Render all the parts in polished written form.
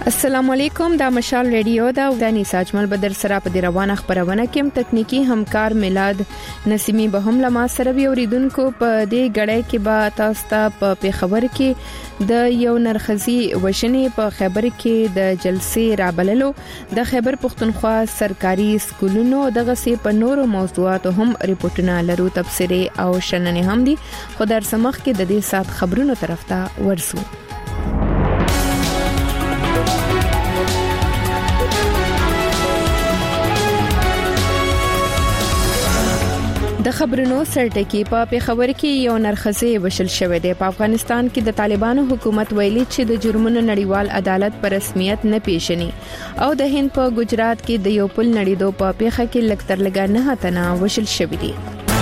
السلام علیکم دا مشال ریډیو دا ودانی ساجمل بدر سره په روانه خبرونه کې تکنیکی همکار میلاد نسیمی به هم لما سره وی اوریدونکو په دې غړې کې با تاسو ته په خبر کې د یو نرخزي وشنې په خبر کې د جلسې رابللو د خیبر پختونخوا سرکاري سکولونو دغه سي په نورو موضوعاتو هم ریپورتونه لرو تبصره او شننې هم دي خو در سمخ کې د دې سات خبرونو طرف ته ورسو د خبرونو سرټکی په خبر کې یو نرخصي وشل شوې ده په افغانستان کې د طالبانو حکومت ویلي چې د جرمونو نړیوال عدالت پر رسمیت نه پیژني او د هند په ګجرات کې د یو پل نړیدو په پیښه کې لکتر لګا نه تنه وشل شوې دي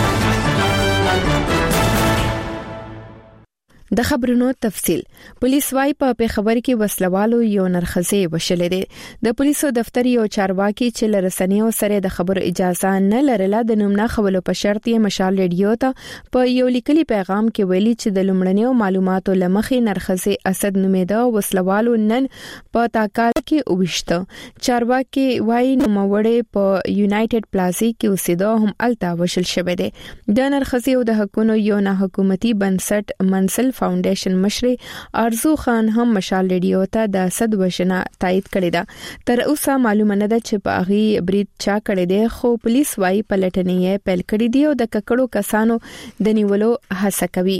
د خبرونو تفصيل پولیس وايي په خبر کې وسلوالو یو نرخصي وشلې ده د پولیسو دفتر یو چارواکي چې لرسنیو سره د خبرو اجازه نه لرله د نومنا خبرو په شرط یې مشال ریډیو ته په یو لیکلي پیغام کې ویلي چې د لومړنیو معلوماتو لمخې نرخصي اسد نومیده وسلوالو نن په تاکال کې وښته چارواکي وايي نو موړې په یونایټډ پلازا کې اوسېده هم التا وشل شوې ده د نرخصي او د حکومت یو نه حکومتي بنسټ منسل فاونډیشن مشر ارزو خان هم مشال ریډیو ته د صد وشنه تایید کړی ده تر اوسه معلومه نه ده چې په اغي برید چا کړی دی خو پولیس وايي پلټنې پیل کړې دي او د ککړو کسانو د نیولو هڅه کوي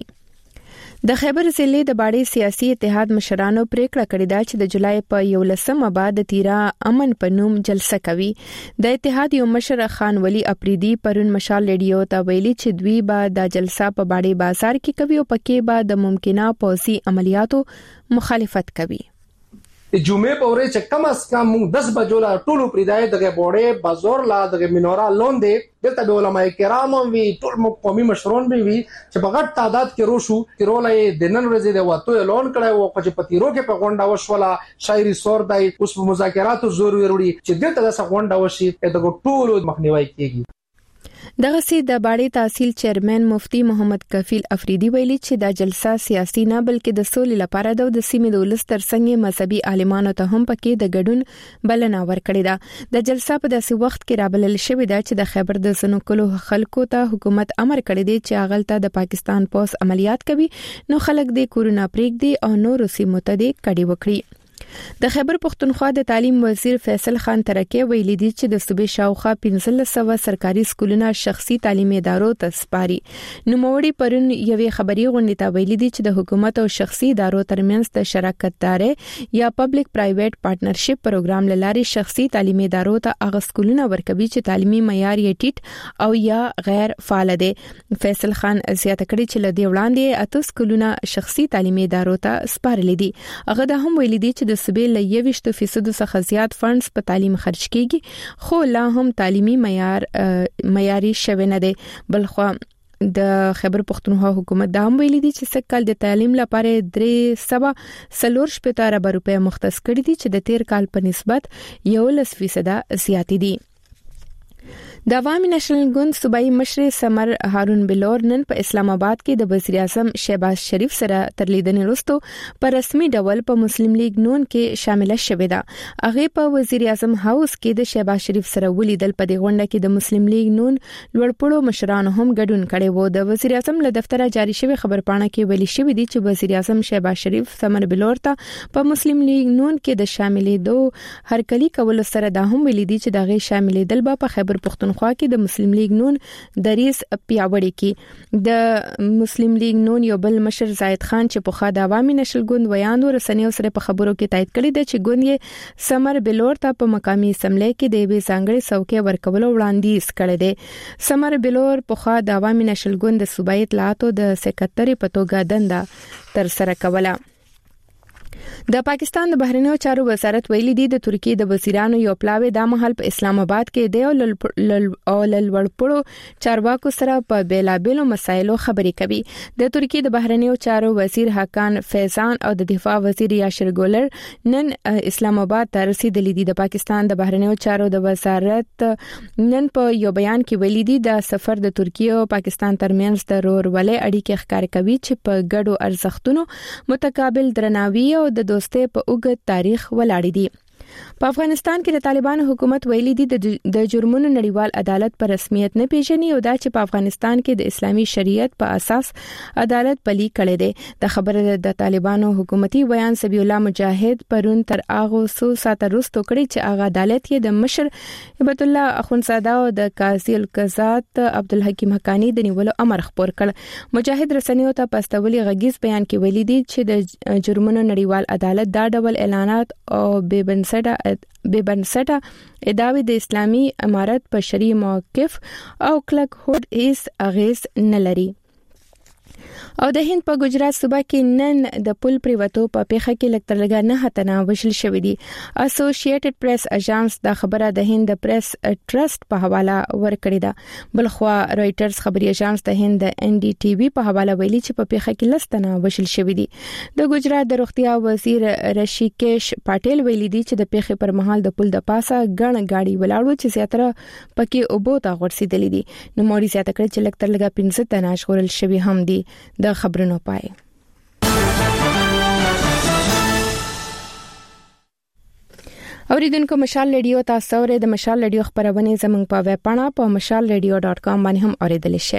د خیبر ضلع د باړې سیاسي اتحاد مشرانو پریکړه کړې ده چې د جولای په 11 بعد د تیرا امن په نوم جلسه کوي د اتحاد یو مشر خان ولی اپریدي پرون مشال ریډیو ته ویلي چې دوی به د جلسه په باړې بازار کې کوي او پکې به د ممکنه پوسی عملیاتو مخالفت کوي جمعه په ورځ چې کم از کم 10 بجو لا ټولو پریدای دغه بوړې بازار لا دغه مینورا لون دی دلته به علماء کرام وی ټول قومي مشرون به وی چې په غټ تعداد کې روشو تیرولې د نن ورځې د وته لون کړای او چې په تیرو کې په غونډه وشوله شاعري سور دی اوس په مذاکراتو زور وروړي چې دلته د غونډه وشي دغه ټولو مخنیوي کیږي دغه سي د باړې تحصیل چیرمن مفتی محمد کفیل افریدي ویلي چې دا جلسه سیاسي نه بلکې د سولې لپاره د سیمې د ولس ترڅنګ مذهبي عالمانو ته هم پکې د ګډون بلنه ورکړې ده د جلسه په داسې وخت کې رابلل شوې ده چې د خیبر د سنوکلو خلکو ته حکومت امر کړی دی چې اغلته د پاکستان پوس عملیات کوي نو خلک د کورونا پریک دی او نور سیمو ته د کډي وکړي د خیبر پختونخوا د تعلیم وزیر فیصل خان ترکی ویلي دی چې د صوبې شاوخوا 1500 سرکاري سکولونه شخصي تعلیمي ادارو ته سپاري نو موړي پرون یوې خبري غونډې ته ویلي دی چې د حکومت او شخصي ادارو ترمنځ د شراکت داري یا پبلک پرایویټ پارټنرشپ پروګرام لاري شخصي تعلیمي ادارو ته هغه سکولونه ورکوي چې تعلیمي معیار یې ټیټ او یا غیر فعال دي فیصل خان زیاته کړي چې لدی وړاندې اته سکولونه شخصي تعلیمي ادارو ته سپارل دي هغه د هم ویلي دی چې د صوبې له 20% څخه زیات فنډز په تعلیم خرج کیږي خو لا هم تعلیمي معیاري شوی نه دی بلخو د خیبر پختونخوا حکومت دا هم ویلي دي چې سکهال د تعلیم لپاره 3.4 ارب روپے مختص کړي دي چې د تیر کال په نسبت 11% زیات دي د عوامي نېشنل ګوند صوبایي مشر سمر هارون بلور نن په اسلام آباد کې د وزیر اعظم شهباز شریف سره تر لیدنې وروسته په رسمي ډول په مسلم لیگ نون کې شامل شوه ده هغه په وزیر اعظم هاوس کې د شهباز شریف سره ولیدل په دې غونډه کې د مسلم لیگ نون لوړپوړو مشرانو هم ګډون کړي وو د وزیر اعظم له دفتره جاری شوی خبرپاڼه کې ویلي شوی دی چې وزیر اعظم شهباز شریف سمر بلور ته په مسلم لیگ نون کې د شاملېدو هرکلی کول سره دا هم ویلي دی چې دغه شاملېدل به خیبر پختونخوا کې د مسلم لیگ نون دریس پیاوړی کی د مسلم لیگ نون یو بل مشر زاید خان چې په خاطر عوامي نشل ګوند ویاندو رسنیو سره په خبرو کې تایید کړی دی چې ګوند یې سمر بلور ته په مقامي اسمبلی کې د وی ځانګړي څوکۍ ورکول وړاندیز کړی دی سمر بلور په خاطر عوامي نشل ګوند د صوبایي اطلاعاتو د سکرټري په توګه دنده تر سره کوله د پاکستان د بهرنیو چارو وزارت ویلي دی د ترکیې د وزیرانو یو پلاوی د محل په اسلام آباد کې دی او لوړپوړو چارواکو سره په بیلابېلو مسایلو خبرې کوي د ترکیې د بهرنیو چارو وزیر حکان فیضان او د دفاع وزیر یاشر ګولر نن اسلام آباد ته رسیدلی دي د پاکستان د بهرنیو چارو د وزارت نن په یو بیان کې ویلي دی د سفر د ترکیې او پاکستان ترمنځ د رورولۍ اړیکې ښکار کوي چې په ګډو ارزښتونو متقابل درناوي او د دوستۍ په اوږد تاریخ ولاړ دي. په افغانستان کې د طالبانو حکومت ویلي دي د جرمونو نړیوال عدالت پر رسمیت نه پیژني او دا چې په افغانستان کې د اسلامي شریعت په اساس عدالت پلي کړي دي. د خبره د طالبانو حکومتي بیان سبی الله مجاهد پرون تر اغه سو سات رستو کړي چې اغه عدالت کې د مشر هبت الله اخونزاده او د قاضي القضات عبدالحکیم حقانی د نیولو امر خبر کړ. مجاهد رسنیو ته پستولي غږیز بیان کې ویلي دي چې د جرمونو نړیوال عدالت دا ډول اعلانات او بے بنسټه ادعاوې د اسلامي امارت په شرعي موقف او کلک هوډ هیڅ اغیز نه لري. او د هند په ګجرات صوبه کې نن د پل پریوتو په پیښه کې لکترلګا نه هتنه وشل شوې دي. اسوسییټډ پریس اژانس دا خبره د هند پریس ټرست په حواله ورکړې ده. بلخوا رويټرز خبري اژانس د هند ان ډي ټي وي په حواله ویلي چې په پیښه کې لستنه وشل شوې دي. د ګجرات د روغتیا وزیر رشیکیش پټیل ویلي دي چې د پیښې پر مهال د پل د پاسه ګڼ گاډي ولاړو چې زیاتره پکې اوبو ته غورځېدلې دي. نو موري زیاته کړ چې لکترلګا 15 تنه اشغال شوي هم دي. د خبرونو پای اوریدونکو مشال ریډیو تاسو ورې د مشال ریډیو خبرونه زموږ په ویب پاڼه په mashalradio.com باندې هم اوریدل شئ.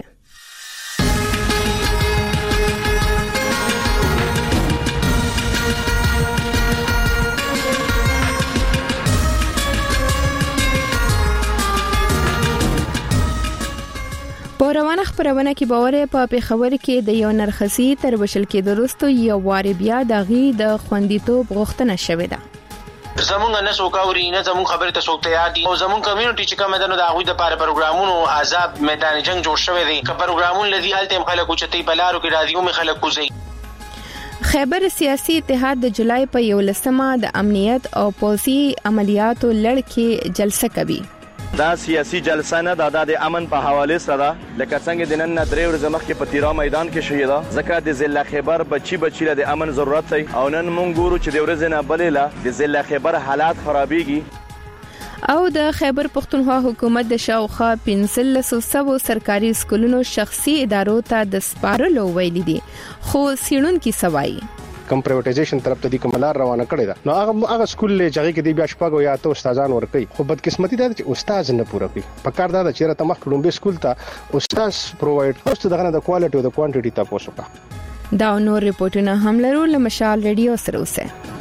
په روانه خبرونه کې باور په پیښور کې د یو نرخصي تر وشل کې درستو یو واری بیا دغه د خوندیتوب غوښتنه شوې ده. زمونږ نه سوکاوري نه زمونږ خبره ته سوکته یادي او زمونږ کمیونټي چې کوم ده نو د هغوی د لپاره پروګرامونو عذاب میدان جنگ جوړ شوی دی. که پروګرامونه لدی الته خلکو چتي بلارو کې راځي او خلکو زی. خیبر سیاسي اتحاد د جولای په 11مه د امنیت او پولیسي عملیاتو لړ کې جلسه کوي. دا سیاسي جلسه نه د امن په حواله سره لکه څنګه د نن درې ورځې مخکې په تیرا میدان کې شوې ده ځکه د ضلع خیبر بچي له د امن ضرورت دی او نن مونږ ګورو چې د ورځې نه بلې له د ضلع خیبر حالات خرابېږي. او د خیبر پختونخوا حکومت د شاوخوا 1500 سرکاري سکولونو شخصي ادارو ته د سپارلو ویلي دي خو سیړونکو سوای کم پرایویټایزیشن طرف ته د کوملار روانه کړی دا نو هغه سکول له ځای کې دی بیا شپږو یا ته استادان ورکړي خو بدقسمتي ده چې استاد نه پوره کوي. په کار دا چې راته مخ کډومبه سکول ته استاد پرووایډ کوست دغه د کوالټي او د کوانټیټي تاسو وکړه. دا نور ریپورتونه هم لرو له مشال ریډیو سره اوسه.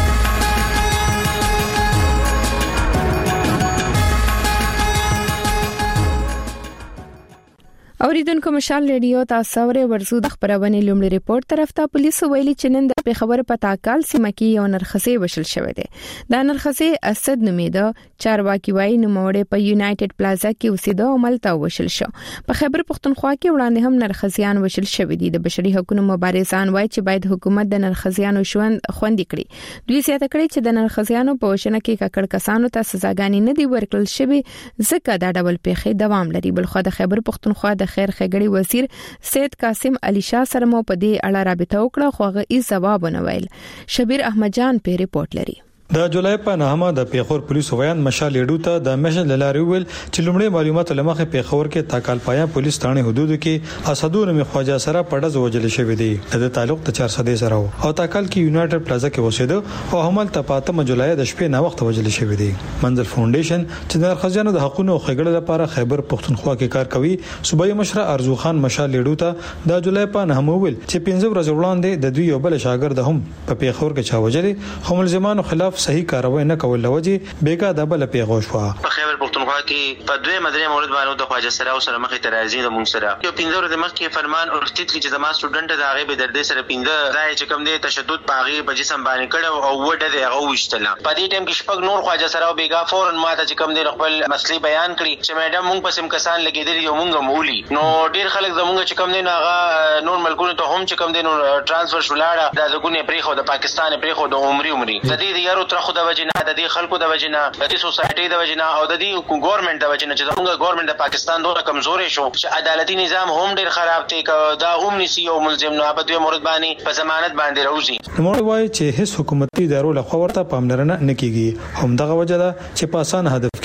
اوریدونکو مشال ریډیو تاسو ورې ورزو د خبرونه لومړی ریپورت طرف ته پولیسو ویلي چې نن د پیښور په تاکال سیمه کې یو نرخصي وشل شوې ده. دا نرخصي اسد نومیده چارواکي وایي نوموړی په یونایټډ پلازا کې اوسېده او ملته وشل شو. په خیبر پختونخوا کې وړاندې هم نرخصيان وشل شوې دي. د بشري حقوقو مبارزان وایي چې باید حکومت د نرخصيانو ژوند خوندي کړي. دوی زیاته کړي چې د نرخصيانو په وشنه کې ککړ کسانو ته سزاګانې نه دی ورکړل شوې ځکه دا ډول پیښې دوام لري. بلخو د خیبر پختونخوا د خیر خګړی وزیر سید قاسم علي شاه سره مو په دې اړه رابطه وکړه خو هغه یې جواب نه ویل. شبیر احمد جان په ریپورت لري. د جولای په 9مه د پیښور پولیسو ویان مشال لیډو ته د میشن لاري ویل چې لومړی معلومات لمخه پیښور کې تاکال پایا پولیس ثانه حدودو کې اسدون می خواجه سره پړز وجل شوې دي د تعلق ته 400 سره او تاکال کې یونایټډ پلازا کې وسیده او همل ته پاتم جولای د شپې نه وخت وجل شوې دي. منزل فاونډیشن چې د خزانه د حقوقو او خګړې لپاره خیبر پختونخوا کې کار کوي صوبایي مشر ارزو خان مشال لیډو ته د جولای په 9مه ویل چې 15 ورځې وړاندې د دوی یو بل شاګرد هم په پیښور کې چا وجل خو ملزمانو خلاف صحیح کاروای نه کول لوجه بیګا د بل پیغو شو. په خیبر پختونخوا کې په دوه مدري مورد باندې د خواجه سره او سره مخې ترازی د مونږ سره یو 15 ورځې مخکې فرمان او ستیت چې زما سټوډنټ د هغه به درد سره 15 راي چې کوم دي تشدد پاغي په جسم باندې کړه او وډه د هغه وشتله. په دې ټیم کې شپږ نور خواجه سره او بیګا فورن ماته چې کوم دي خپل مسلې بیان کړي چې میډم مونږ پسم کسان لګیدل یو مونږ مولي نو ډیر خلک زمونږ چې کوم دي هغه نور ملکونو ته هم چې کوم دي نو ترانسفر شولاړه د زګونې پرې خو د پاکستان پرې خو د عمرې د دې یارو تر خو د وجنه د دې خلکو د وجنه د دې سوسایټي د وجنه او د دې ګورنمنت د وجنه چې زموږ ګورنمنت د پاکستان دوه کمزورې شو چې عدالتي نظام هم ډیر خراب دی دا هم نسی او ملزم نه په دوی مورد باندې په ضمانت باندې راوځي. نو وایي چې هیڅ حکومتي ادارو له خبرته پاملرنه نه کیږي هم دغه وجه ده چې په اسانه هدف کې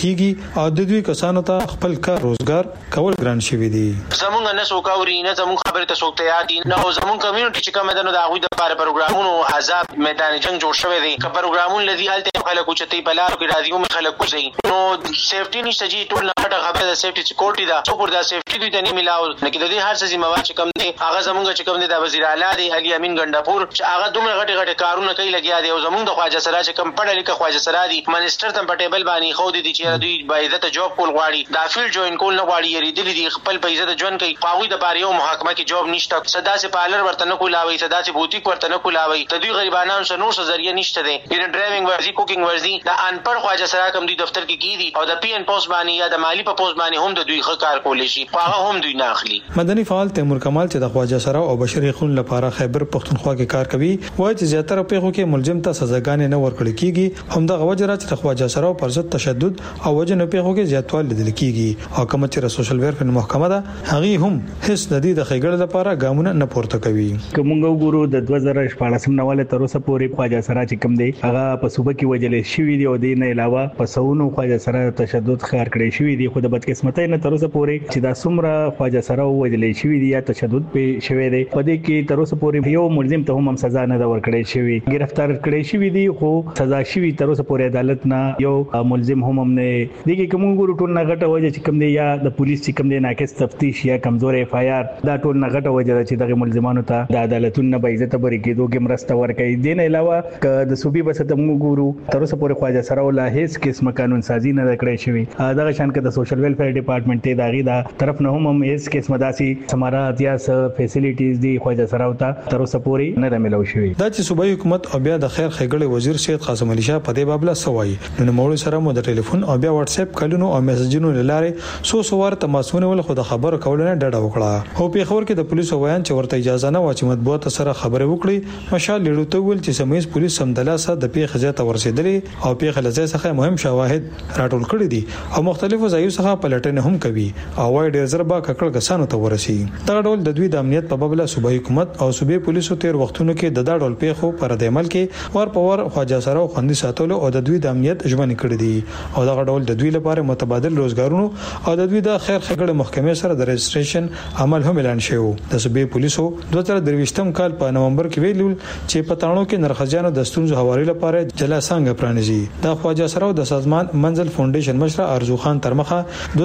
کیږي او د دوی کسانو ته خپل کار روزګار کول ګران شوی دی. زمونږ نه سوکاوري نه زمونږ خبره ته سوکته یادي نه زمونږ کمیونټي چې کوم دنو د هغوی د لپاره پروګرامونو عذاب میدان جنگ جوړ شوی دی. که پروګرامونه لدی الته خلکو چتي بلارو کې راځي هم خلکو کوي نو سیفټي نشته چې ټول نه خبره د سیفټي سکیورټي دا څو پر دا سیفټي دوی ته نه ملاو نه کې د دې هر څه ذمہ چې کوم دی هغه زمونږ چې کوم دی د وزیر اعلی دی علي امین ګنداپور چې هغه دومره غټي کارونه کوي لګیا دی او زمونږ د خواجه سره چې کوم پړه لیکه خواجه سره دی منیسټر ته په ټیبل باندې خو دي چې دوی باید جواب کول غواړي دا فیلډ جوین کول نه غواړي یری دي خپل پیسې د ژوند کوي پاوی د باریو محاکمه کې جواب نشته صدا سي پالر ورته نه کولاوي صدا سي بوتیک ورته نه کولاوي د دوی غریبانو سره نور څه ذریعہ نشته دی ان ډرایوینګ ورزي کوکینګ ورزي دا انپړ خواجه سره کوم دوی دفتر کې کیدي او د پی ان پوسټ باندې یا د مالی په پوسټ باندې هم د دوی ښه کار کولی شي هغه هم دوی نه اخلي. مدني فعال تیمور کمال چې د خواجه سره او بشري خون لپاره خیبر پختونخوا کې کار کوي وایي چې زیاتره پیښو کې ملزم ته سزاګانې نه ورکړل کیږي هم د غوجره چې خواجه سره پر ضد تشدد او وجنه پیښو کې زیاتوالی لیدل کیږي او کوم چې سوشل ویلفیر محکمه ده هغه هم هیڅ ندی د خیګړ لپاره ګامونه نه پورته کوي. کومه ګورو د 2014 نواله تر اوسه پورې خواجه سره چې کوم دی هغه په صوبه کې وجلې شوی دی او د نه علاوه په سونو خواجه سره تشدد خار کړی شوی دی خو د بدقسمتۍ نه تر اوسه پورې چې دا څومره خواجه سره وجلې شوی دی یا تشدد په شوی دی په دې کې تر اوسه پورې یو ملزم ته هم سزا نه دا ورکړی شوی گرفتار کړی شوی دی خو سزا شوی تر اوسه پورې عدالت نه یو ملزم هم نه دیږي کوم ګورو ټول نه غټه وجه چې کوم دی یا د پولیس چې کوم دی ناقص تفتیش یا کمزور اف آی آر دا ټول نه غټه وجه چې دغه ملزمانو ته د عدالتونو به عزت بری کېدو کې مرسته ورکړي. دین علاوه ک د صوبې بسته موږ ګورو تر اوسه پورې خواجه سره ولا هیڅ قسم قانون سازي نه کړی شوی دغه شان کې د سوشل ویلفیر ډپارټمنټ ته داغي دا طرف نه هم هیڅ قسم داسي سمارات یا فیسیلیټیز دی خواجه سره وتا تر اوسه پورې نه ملو شوی. دا چې صوبایي حکومت او بیا د خیر خېګړې وزیر سید قاسم علي شاه په دې بابله سوای نو موږ سره مو د ټلیفون او بیا واتس اپ کلونو او میسجونو لاره سوار تماسونه ول خو د خبرو کولونه ډډه وکړه او په خبر کې د پولیسو ویان چې ورته اجازه نه و چې مطبوعات سره خبرې وکړي مشال لیډو ته ول چې سمیز پولیس سمدلاسه د پیښې ځای ورسېدلې او پیښې لځای څخه مهم شواهد راټول کړي دي او مختلفو ځایونو څخه پلټنه هم کوي او وايي ډېر زربا ککړ کسانو ته ورسي. دا ډول د دوی د امنیت په بابله صوبایي حکومت او صوبې پولیسو تیر وختونو کې د دا ډول پیښو پر د عمل کې ور په ور خواجه سره خوندي ساتلو او د دوی د امنیت ژمنې کړې دي او دا ډول د دوی لپاره متبادل روزګارونو او د دوی د خیر خګړې محکمې سره د رجسټریشن عمل هم اعلان شوی. د صوبې پولیسو 2023م کال په نومبر کې ویلول چې په تاڼو کې نرخجانو د ستونزو حواله لپاره جلا څنګه پرانیزي. د خواجه سره د سازمان منزل فاونډیشن مشر ارزو خان ترمخه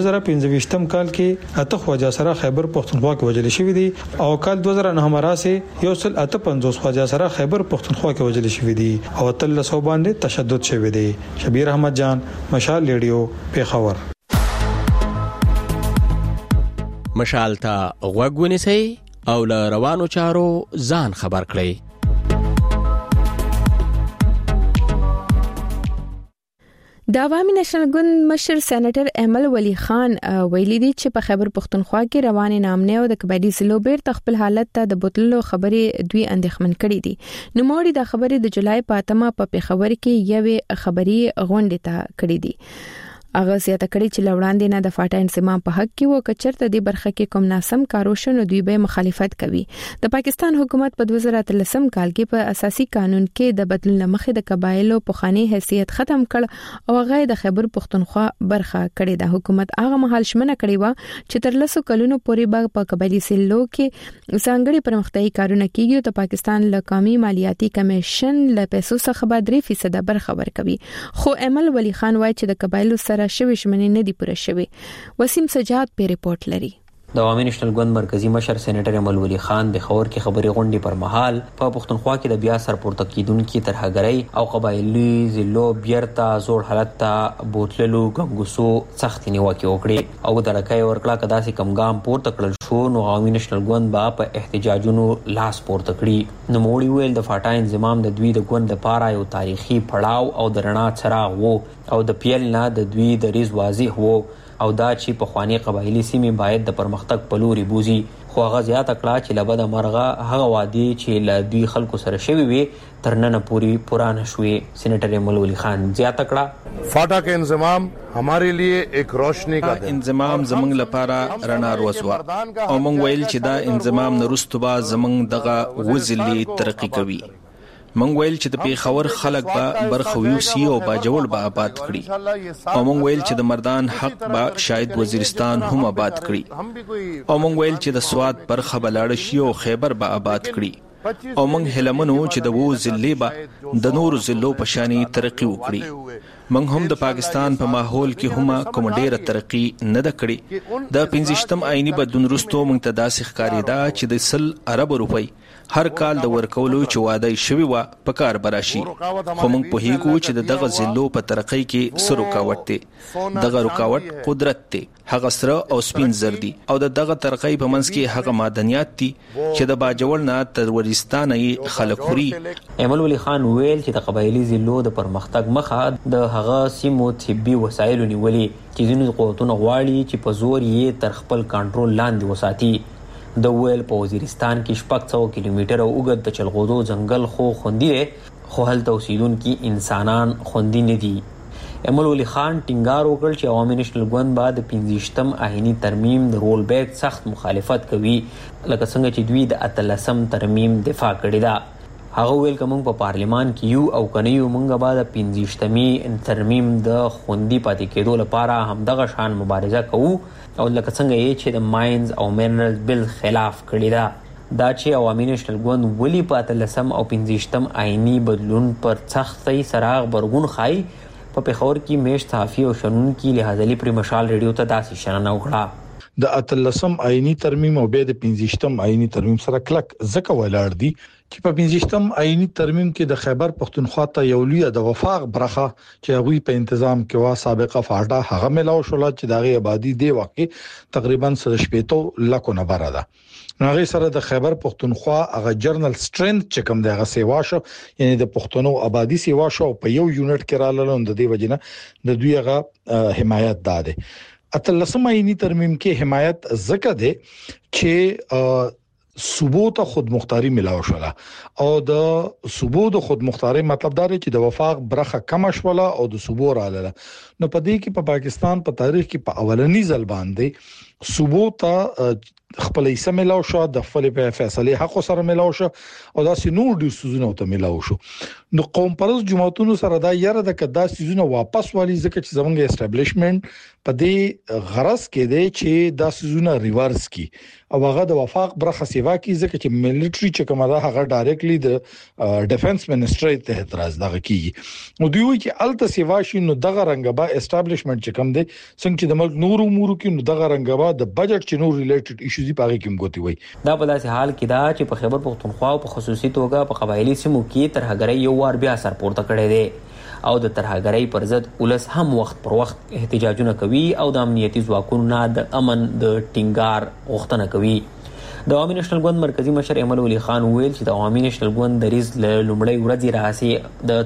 2015م کال کې اته خواجه سره خیبر پختونخوا کې وجل شوی دی او کال 2009 راسه یو سل 58 خواجه سره خیبر پختونخوا کې وجل شوی دی او تل سو باندې تشدد شوی دی. شبیر احمد جان مشال ریډیو پیښور. مشال ته غوږ ونیسئ او له روانو چارو ځان خبر کړئ. د عوامي نېشنل ګوند مشر سېنیټر احمد ولی خان ویلي دی چې په خیبر پختونخوا کې رواني نامنه او د کبادي سلو بیر تخپل حالت ته د بوتلو خبرې دوی اندېښمن کړي دي. نو موري د خبرې د جولای په اتمه په خبر کې یوې خبري غونډه ته کړې دي. اغه زیاته کړي چې لوړاندې نه د فاټا انضمام په حق کې و کچرته د برخه کې کوم ناسم کاروشنو دوی به مخالفت کوي. د پاکستان حکومت په 2013 کال کې په اساسي قانون کې د بدلون لمخې د قبایلو پخوانی حیثیت ختم کړ او هغه د خیبر پختونخوا برخه کړي. د حکومت هغه مهال شمنه کړي و چې تر لسو کلونو پورې په قبایلی سیلو کې ځانګړي پرمختیايي کارونه کیږي او د پاکستان لقومي مالیاتي کمیشن له پیسو څخه به 3% برخه ورکوي. خو احمد ولی خان وایي چې د قبایلو سره شوي شمنې نه دی پوره شوي. وسیم سجاد په ریپورت لري. د عوامي نېشنل ګوند مرکزی مشر سېنیټر احمد ولی خان د خبر کې خبري غونډې پر مهال په پښتونخوا کې د بیا سرپورته کیدونکو ترهګرۍ او قبایلی ضلعو بیرته زوړ حالت ته بوتللو غنګوسو سخت نیوکه وکړي او د لکای ورکړه کدا سي کمګام پورته کړل شو. نو عوامي نېشنل ګوند با په احتجاجونو لاس پورته کړي. نو موړي ویل د فاټا انضمام د دوی د ګوند لپاره یو تاریخي پړاو او د رڼا څراغ وو او د پیل نه د دوی د ریز واضح وو او دا چې په خواني قبایلی سیمې باید د پرمختګ په لوري بوزي. خو هغه زیاته کړه چې لبد مرغه هغه وادي چې له دوی خلکو سره شوی وي تر نن پورې پرانه شوی. سېنیټر احمد ولی خان زیاته کړه فاټا کا انضمام हमारे लिए एक रोशनी का انضمام زمنګ لپاره رڼا روزوا او مونږ ویل چې دا انضمام نرستوبا زمنګ دغه وزلي ترقی کوي مونږ ویل چې د پیښور خلک به برخویو سی او باجوړ به آباد کړي او مونږ ویل چې د مردان حق به شاید وزیرستان هم آباد کړي او مونږ ویل چې د سواد برخه به لاړ شي او خیبر به آباد کړي او مونږ هلمنو چې د وو ضلع به د نور ضلعو په شانی ترقی وکړي. مونږ هم د پاکستان په ماحول کې هم کوم ډیره ترقی نه ده کړې. د 15م آئینی بدلون وروسته مونږ ته داسې ښکارېده چې د 100 ارب روپۍ هر کال د ورکولو چې وعده شوی و په کار براشي، خو موږ په هیڅ چې دغه ضلعو په ترقۍ کې څه رکاوټ دی. دغه رکاوټ قدرت دی، هغه سره او سپین زر دی او دغه ترقۍ په منځ کې هغه معدنیات دي چې د باجوړ نه تر ورستان یې خلک خوري. ایمل ولی خان ویل چې د قبایلی ضلعو د پرمختګ مخه د هغه سیمو طبي وسایل نیولې چې ځینې قوتونه غواړي چې په زور یې تر خپل کنټرول لاندې وساتي. د ویل په وزیرستان کې 600 کیلومتره اوږد د چلغوزو ځنګل خو خوندي دی، خو هلته اوسیدونکي انسانان خوندي نه دي. ایمل ولی خان ټینګار وکړ چې عوامي نېشنل ګوند به د 15م آئینی ترمیم د رول بیک سخت مخالفت کوي لکه څنګه چې دوی د 18م ترمیم دفاع کړې ده. هغه ویل که موږ په پارلیمان کې یو او که نه یو موږ به د 15مي ترمیم د خوندي پاتې کېدو لپاره همدغه شان مبارزه کوو او لکه څنګه یې چې د ماینز او منرل بل خلاف کړی ده. دا چې عوامي نېشنل ګوند ولې په 18م او 15م آئینی بدلون پر سختۍ سره غبرګون ښایي، په پېښور کې میشت صحافي او شنونکي لحاظ علي پرې مشال ریډیو ته داسې شننه وکړه. د 18م آئینی ترمیم او بیا د 15م آئینی ترمیم سره کلک ځکه ولاړ دي چې په 15م آئینی ترمیم کې د خیبر پختونخوا ته یو لوی د وفاق برخه چې هغه په تنظیم کې وا سابقه فاټا هغه ملاو شول چې دغه آبادی دی واقع تقریبا 180 لکه نه بره ده. هغه سره د خیبر پختونخوا هغه جرنل سترنث چې کوم دغه سیوا شو، یعنی د پښتنو آبادی سیوا شو په یو یونټ کې رالل د دې وجنه د دوی هغه حمایت داده. 18م آئینی ترمیم کې حمایت زکه ده چې صوبو ته خود مختاری ملاو شوله او د صوبو د خود مختاری مطلب دا دی چې د وفاق برخه کم شوله او د صوبو رااله. نو په دې کې په پاکستان په تاریخ کې په اولنی ځل باندې صوبو ته خپل حصہ ملاو شو، د خپل په فیصله حق سره ملاو شو او دا سينور د سوزونو ته ملاو شو. نو قوم پرز جماعتونو سره دا یاره د کدا سيزونه واپس والی ځکه چې زمونږ اسټابلیشمنت په دې غرض کې دی چې دا سيزونه ریورس کی او هغه د وفاق برخه سیوا کی ځکه چې ملټری چې کومه دا هغه ډایرکټلی د ډیفنس منسټری ته اعتراض دغه کیږي. نو دوی وایي چې الته سیوا شي نو دغه رنګبا اسټابلیشمنت چې کوم دی څنګه چې د ملک نور امور کې نو دغه رنګبا د بجټ چې نور ریلیټډ ایشوز په هغه کې موږ وي. دا په داسې حال کې دا چې په خیبر پختونخوا او په خصوصي توګه په قبایلی سیمو کې ترهګرۍ یو وار بیا سر پورته کړی دی او د ترهګرۍ پر ضد ولس هم وخت پر وخت احتجاجونه کوي او د امنیتي ځواکونو نه د امن د ټینګار غوښتنه کوي. د عوامي نېشنل ګوند مرکزی مشر ایمل ولی خان ویل چې د عوامي نېشنل ګوند د ریز لومړی ورځې راهیسې د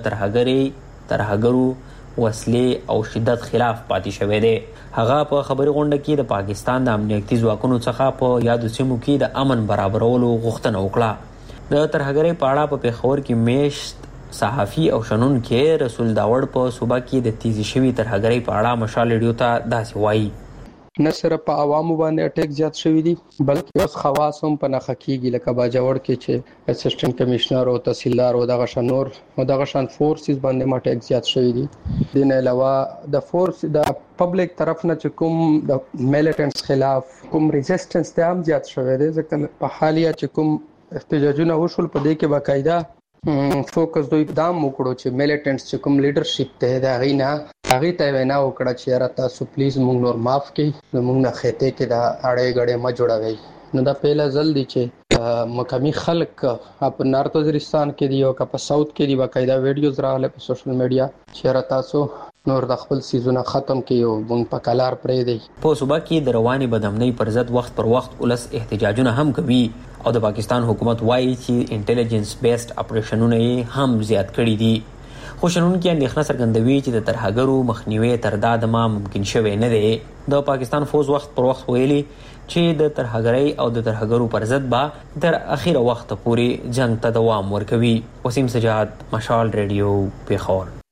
ترهګرو وسلې او شدت خلاف پاتې شوی دی. هغه په خبري غونډه کې د پاکستان د امنیتي ځواکونو څخه په یادو سیمو کې د امن برابرولو غوښتنه وکړه. د ترهګرۍ په اړه په پېښور کې میشت صحافي او شنونکي رسول داوړ په صوبه کې د تیزی شوی ترهګرۍ په اړه مشال ریډیو ته داسې وایي: نه صرف په عوامو باندې اٹیک زیات شوی دي بلکې اوس خواص هم په نخښه کیږي، لکه باجوړ کې چې اسسټنټ کمشنر او تحصیلدار او دغه شنور او دغه شان فورسز باندې اٹیک زیات شوی دي. دین علاوه د فورس د پبلک طرف نه چې کوم د میلیټنټس خلاف کوم ریزिस्टنس ته هم زیات شوی دی، ځکه په حالیه چې کوم احتجاجونه وشول په دې کې باقاعده فوکس دوی دام وکړو چې میلیټنټس چې کوم لیډرشپ ته دا غینا هغه ته وینا وکړه چې را تاسو پلیز موږ نور معاف کړئ، موږ نه خېته کې دا اړې غړې ما جوړوي. نو دا پهلا ځل دی چې مقامي خلک په نارت وزیرستان کې دی او په ساوث کې دی باقاعده ویډیوز راغله په سوشل میډیا چې را تاسو نور د خپل سیزونه ختم کړي او موږ په کلار پرې دی. په صوبه کې د رواني بدامنۍ پر ضد وخت پر وخت ولس احتجاجونه هم کوي او د پاکستان حکومت وایي چې انټيليجنس بیسډ اپریشنونه هم زیات کړي دي. خو شنونکي اندېښنه څرګندوي چې د ترهګرو مخنیوي تر دا دمه ممکن شوی نه دی. د پاکستان فوج وخت پر وخت ویلي چې د ترهګرۍ او د ترهګرو پر ضد به تر اخیره وخت پورې جنگ ته دوام ورکوي. وسیم سجاد، مشال ریډیو، پیښور.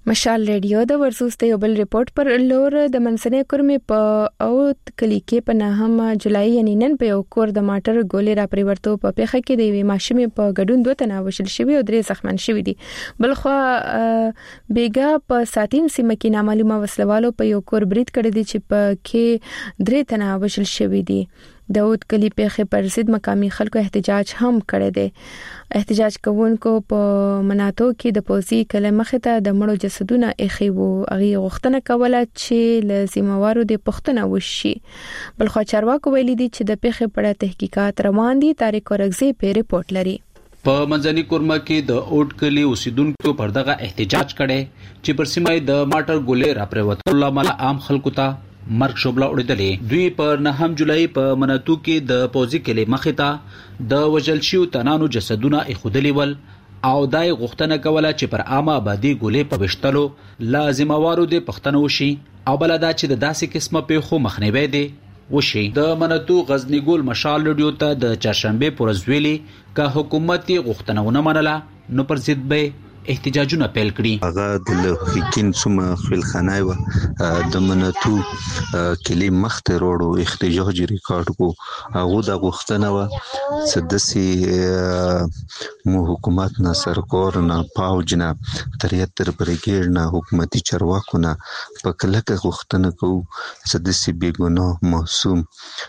مشال ریډیو د ورسوسته یو بل ریپورت پر لور د منځنۍ کورمې په اوت کلی کې په 9 جولای یعنی نن په یو کور د ماټر ګولې را پریورتو په پیښه کې د یوې ماشومې په ګډون 2 تنه وشل شوی او 3 زخمیان شوی دي. بلخو بیګا په ساتین سیمه کې نامعلومه وسلوالو په یو کور برید کړی دی چې په کې 3 تنه وشل شوی دي. د اوت کلی پیښه پر ضد مقامي خلکو احتجاج هم کړی دی. احتجاج کوونکو په مناطو کې د پوزي کلمخه ته د مړو جسدونه اخی وو. هغه غوښتنه کوله چې لزموارو د پښتنه وشي. بلخو چارواکو ویلي دي چې د پیښې په اړه تحقیقات روان دي. طارق اورغزي په ریپورت لري. په منځنۍ کورما کې د اوټ کلی اوسیدونکو پر دغه احتجاج کړي چې پر سیمه د ماټر ګولې را پریوتل لامل عام خلکو ته مرګ شوبله وړدلې. دوی پر 9 جولای په مناتو کې د پوزي کلی مخې د وجل شیو تنانو جسدونه اخودلې ول او دای غوښتنه کوله چې پر عامه آبادی ګولې په وشتلو لازموارو د پښتنو شي او بلدا چې د داسې قسمه په خو مخنیوي دي وشي. د مناتو غزنی ګول مشال ریډیو ته د چهارشنبه پورز ویلي که حکومت غوښتنه ونه منله نو پر ضد به احتجاجونه پیل کړي. هغه د لوخکین سومه خپلخانای و د مناتو کلی مخته روړو احتجاج ریکارډ کو هغه د غوښتنه و سدسي مو حکومت نه سرکور نه پاوج نه 73 بریګیډ نه حکومتي چارواکو نه په کلکه غوښتنه کو سدسي بیګونو معصوم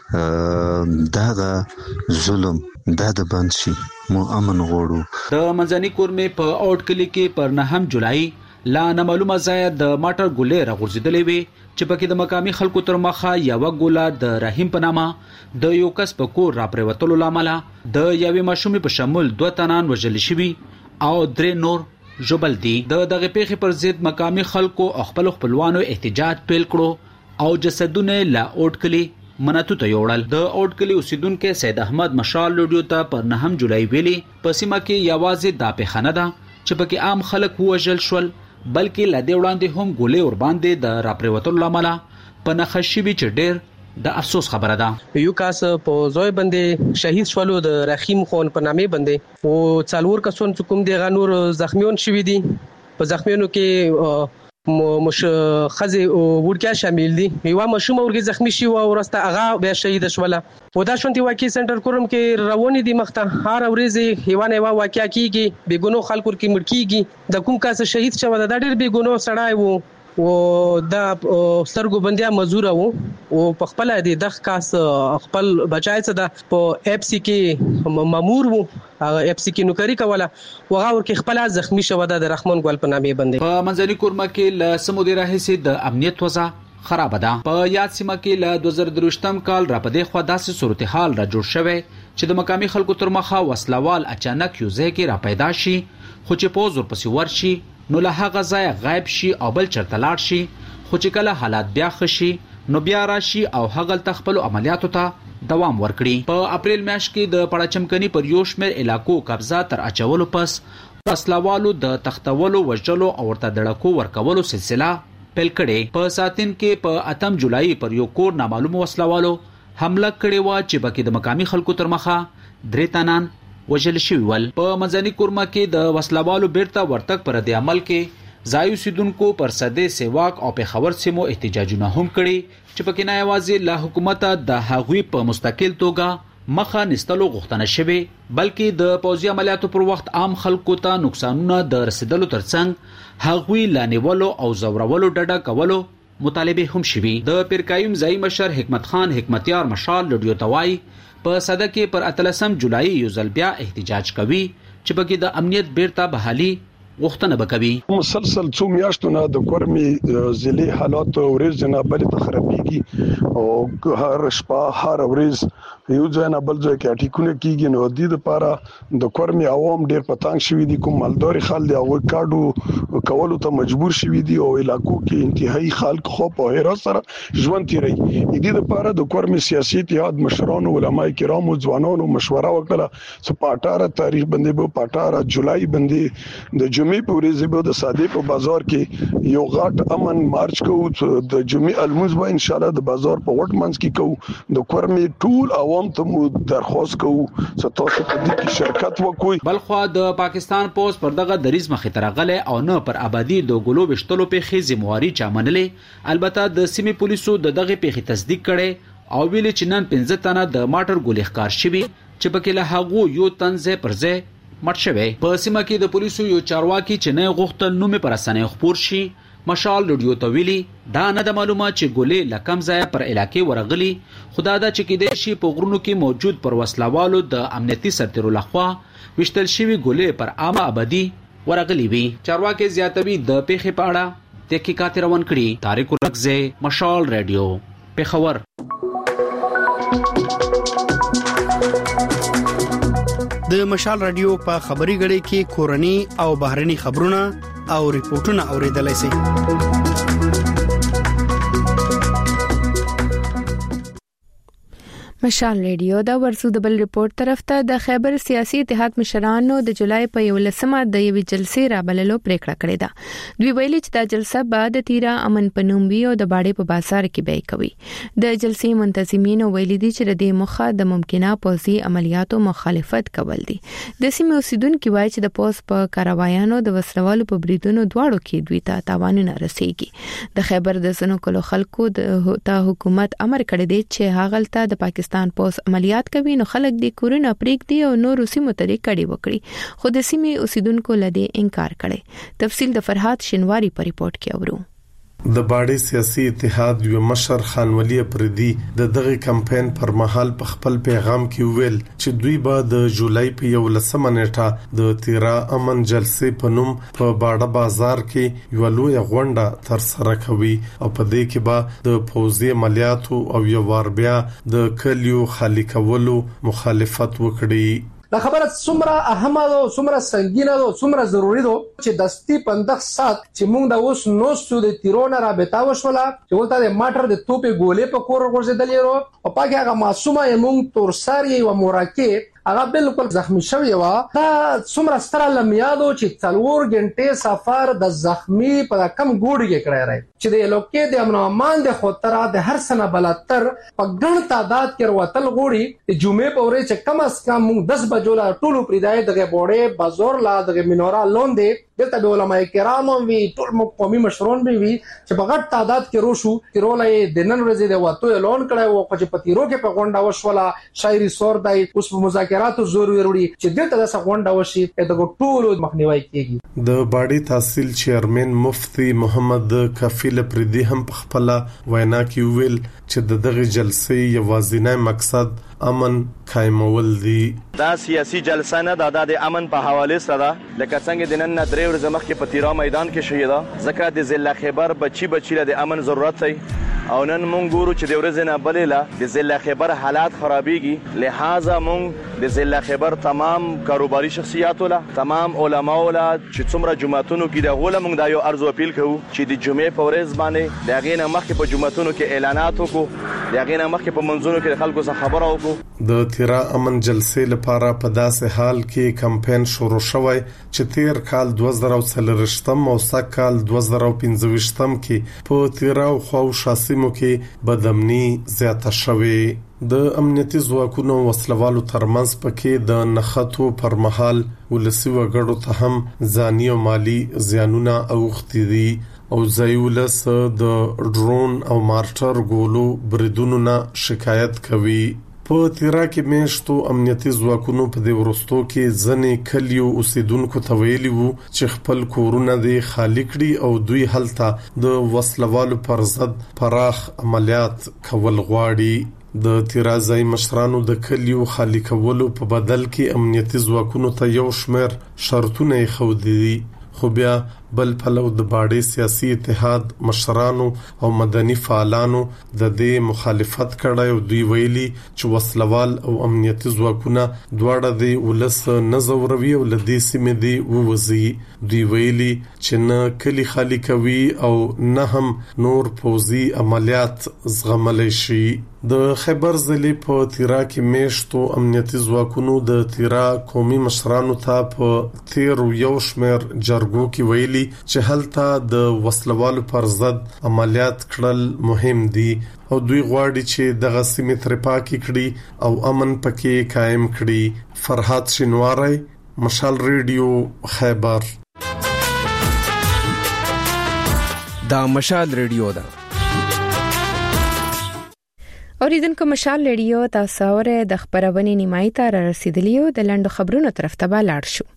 دغه ظلم د بنشي مو امن غوړو. د منځنۍ کورمې په اوټ کلی کې پر 9 جولای لا نامعلومه ځای د ماټر ګولې راغورځېدلې وي چې پکې د مقامي خلکو تر مخه یو ګوله د رحیم په نامه د یو کس په کور را پریوتلو لامل د یوې ماشومې په شمول 2 تنان وژل شوي او 3 نور ژوبل دي. دغه پیښې پر ضد مقامي خلکو خپل خپلوانو احتجاج پیل کړو او جسدونه لا اوټ کلی مناتو ته یوړل. د اوټ کلی اوسیدونکو سید احمد مشال ریډیو ته پر 9 جولای ویلي په سیمه کې یوازې د پیښنه ده چې پکې عام خلک وژل شول بلکې لدې وړاندې هم ګولې ور باندې د راپریوتلو لامل په نخښي وی چې ډېر د افسوس خبره ده. یو کاس په زوی باندې شهید شولو د رحیم خون په نامې باندې او څلور کسون کوم دی غنور زخمیون شوی دي. په زخمیونو کې مش خزي او ورکا شامل دي. یو مشوم ورګي زخمی شي او ورسته هغه به شهید شوله. و دا شونتي واقعي سنټر کوم کې رواني دي مخته هر ورځ هیوانه واقعیا کیږي بیګونو خلکو کې مړکیږي. د کوم کاس شهید شوه د ډېر بیګونو سړای وو او دا سترګو بندیا مزور وو او په خپل د کاس خپل بچای څه د په اف سی کې مامور وو اف سی کې نوکری کوله وغه ورکه خپل زخمی شوه د رحمان ګل په نامې باندې. په منځنۍ کورما کې ل سمودي راهسي د امنیت وضع خراب ده. په یاد سیمه کې ل 2023م کال را پدې خو داسې صورتحال را جوړ شوه چې د مقامي خلکو تر مخه وسلوال اچانک یو ځای کې را پیدا شي خو چې پوز ورپسې ورشي نو له هغه ځای غایب شي او بل چرته لاړ شي خو چې کله حالات بیا خشي نو بیا راشي او هغه تخپل عملیاتو ته دوام ورکړي. په اپریل میاشت کې د پړاچمکني پر یو شمېر علاقو قبضه تر اچولو پس وسلوالو د تختولو وژلو او ورته دړکو ورکولو سلسله پیل کړي. په ساتین کې په 8 جولای پر یو کور نامعلوم وسلوالو حمله کړې و چې بکې د مقامي خلکو تر مخه 3 تنان وژل شوی ول. په منځنۍ کورما کې د وسلوالو بیرته ورتګ پر د عمل کې ځایو سیدونکو پر صدې سیواک او په خبر سیمو احتجاجونه هم کړي چې پکې نه یوازې له حکومت د هغوی په مستقل توګه مخه نستلو غوښتنه شوه بلکې د پوځي عملیاتو پر وخت عام خلکو ته نقصانونه د رسیدلو ترڅنګ هغوی لانیولو او زورولو ډډه کولو مطالبه هم شوي. د پیرکایم ځای مشر حکمت خان حکمتیار مشال ریډیو توای په صده کې پر 13 جولای یو ځل بیا احتجاج کوي چې بګي د امنیت بیرته بحالي غوښتنه وکوي. مسلسل څو میاشتو نه د کورمي ضلع حالات ورځ نه بل ته خرابېږي او هر شپه هر ورځ یو ځای نه بل ځای کې اټیکونه کیږي. نو د دې لپاره د کورمي عوام ډېر پتانګ شوي دي. کوم مالداري خلک دی او کارډو کولو ته مجبور شوي دي او علاقو کې انتهایی خلک خو په هر سره ژوند تیري. د دې لپاره د کورمي سیاسي اتحاد مشرانو علماء کرامو ځوانانو مشوره وکړه چې په 18 تاریخ باندې په 18 جولای باندې د جمعې په ورځ به د ساده په بازار کې یو غټ امن مارچ کوو د جمعې الموز به ان شاء الله د بازار په وټ منځ کې کوو د کورمې ټول عوام ته مو درخواست کوو چې تاسو په دې کې شرکت وکړئ. بلخو د پاکستان پوز پر دغه دریز مخې ترغله او نه پر آبادی د ګلو بشتلو په خې ذمہواری چا منلې. البته د سیمې پولیسو د دغه پیښې تصدیق کړي او ویل چې نن 15 تنه د ماټر ګولې ښکار شوي چې پکې له هغو یو تنځه پرځه مړ شوی. په سیمه کې د پولیسو یو چارواکي چې نه غوښتل نوم پر اسانه خبر شي مشال لډیو تویلی دا نه د معلومه چې ګولې لکم ځای پر علاقې ورغلي. خدا دا چې کې د شي په غرونو کې موجود پر وسلوالو د امنیتي سرتیرو لخوا وشتل شوی ګولې پر عامه آبادی ورغلي وي. چارواکي زیاتوي د پیښې په اړه تحقیقات روان کړي. طارق رغزه، مشال رادیو، پیښور. د مشال رادیو په خبري غړي کې کورني او بهرني خبرونه او ریپورتونه اوریدلای شئ. مشال ریډیو دا ورسو د بل ریپورت طرف ته د خیبر سیاسي اتحاد مشرانو د جولای په 11مه د یوې جلسې رابللو پریکړه کړې ده. دوی ویلي چې دا جلسه بعد تیرا امن پنومبي او د باډې په بازار کې به کوي. د جلسې منتظمین ویلي دي چې د مخه د ممکنه پوځي عملیاتو مخالفت کول دي. د سیمې اوسیدونکو وایي چې د پوز په کاروایانو د وسلوالو په بریدونو دواړو کې دوی ته تاوانونه رسیږي. د خیبر د سنو کلو خلکو د حکومت امر کړی دی چې هغلته د پاکستان پوز عملیات کوي نو خلک د کورونه پریږدي او نور سیمو ته کډي وکړي. خو د سیمې اوسیدونکو لدی انکار کړي. تفصیل د فرحات شنواری په ریپورت کې اورو. د باډې سیاسي اتحاد یو مشر خان ولی پردي د دغه کمپاین پر مهال په خپل پیغام کې ویل چې دوی به د جولای په 11مه نیټه د تیرا امن جلسې په نوم په باډه بازار کې یو لوی غونډه تر سره کوي او په دې کې به د پوځي عملیاتو او یو وار بیا د کلیو خالی کولو مخالفت وکړي. دا خبره څومره اهمه ده او څومره سنگینه ده او څومره ضروری ده چې دستي 15 سات چې موږ د اوس نو د تیرونه رابطه وشوله چې ولته د ماټر د توپې ګولې په کور ورغورځېدلې او پاکه هغه معصومه موږ تورساری او موراکه هغه بالکل زخمی شوی و. دا څومره ستره لمیادو چې 4 غنټې سفر د زخمی په کم ګوډي کې کړی راي چې د لوکې د امن امان د خطر د هر سنه بلاتر په ګڼ تعداد کې وروتل غوړي د جمعې په ورځ چې کم از کم 10 بجو لا ټولو پریدای دغه بوړې بازار لا دغه مینورا لوندې دلته به علماء کرام وی ټول قومي مشرون به وی چې په غټ تعداد کې روشو تیرولې د نن ورځې د واتو اعلان کړی او چې په تیرو کې په غونډه وشوله شاعري سور دای اوس په مذاکراتو زور وروړي چې دلته د غونډه وشي د ټولو مخنیوي کیږي. د باډي تحصیل چیرمن مفتی محمد کفیل پردي هم په خپل وینا کې ویل چې دغه جلسې یوازینی مقصد امن قائمول دي. دا سیاسي جلسه نه د امن په حواله سره لکه څنګه د نن درې ورځې مخکې په تیرا میدان کې شوې ده ځکه د ضلع خیبر بچي له د امن ضرورت دی او نن مونږ ګورو چې د ورځې نه بلې لا د ضلع خیبر حالات خرابېږي. لہذا مونږ د ضلع خیبر تمام کاروباري شخصیاتو له تمام علماو له چې څومره جمعتونو کې د غوله مونږ دا یو عرض اپیل کوو چې د جمعې په ورځ باندې د غینه مخکې په جمعتونو کې اعلانات وکړو د غینه مخکې په منځونو کې خلکو سره خبرو وکړو. د تیرا امن جلسې لپاره په داسې حال کې کمپاین شروع شوی چې تیر کال 2023 او سږ کال 2025 کې په تیرا او خو شاسمو کې بدامني زیاته شوې. د امنیتي ځواکونو وسلوالو ترمنځ پکې د نخښتو پر مهال ولسی وګړو ته هم ځاني او مالی زیانونه اوختي دي او زایولس د ډرون او مارټر ګولو بریدونو نه شکایت کوي. په تیرا کې میشتو امنیتي ځواکونو په دې ورستو کې ځنې کلیو اوسیدونکو ته ویلي وو چې خپل کورونه دې خالی کړي او دوی هلته د وسلوالو پر ضد پراخ عملیات کول غواړي. د تیرازای مشرانو د کلیو خالی کولو په بدل کې امنیتي ځواکونو ته یو شمېر شرطونه خودي خو بیا بل پلو د باډي سیاسي اتحاد مشرانو او مدني فعالانو د دې مخالفت کړی او دوی ویلي چې وسلوال او امنیتي ځواکونه دواړه د ولس نه زوروي او لدې سیمې دی ووزي. دوی ویلي چې نه کلی خالی کوي او نه هم نور پوزي عملیات زغملی شي. د خیبر ضلع په تیرا کې میشتو امنیتي ځواکونو د تیرا قومي مشرانو ته په تیر یو شمیر جرګو کې ویلي چې هلته د وسلوالو پر ضد عملیات کړل مهم دي او دوی غواړي چې دغه سیمې تر پاکي کړي او امن پکې قائم کړي. فرحات شینواری، مشال ریډیو، خیبر. دا مشال ریډیو ده. اوریدونکو مشال ریډیو تاسو اوره د خبرونې نیمای ته را رسیدلی او د لندو خبرونو طرف ته لاړ شو.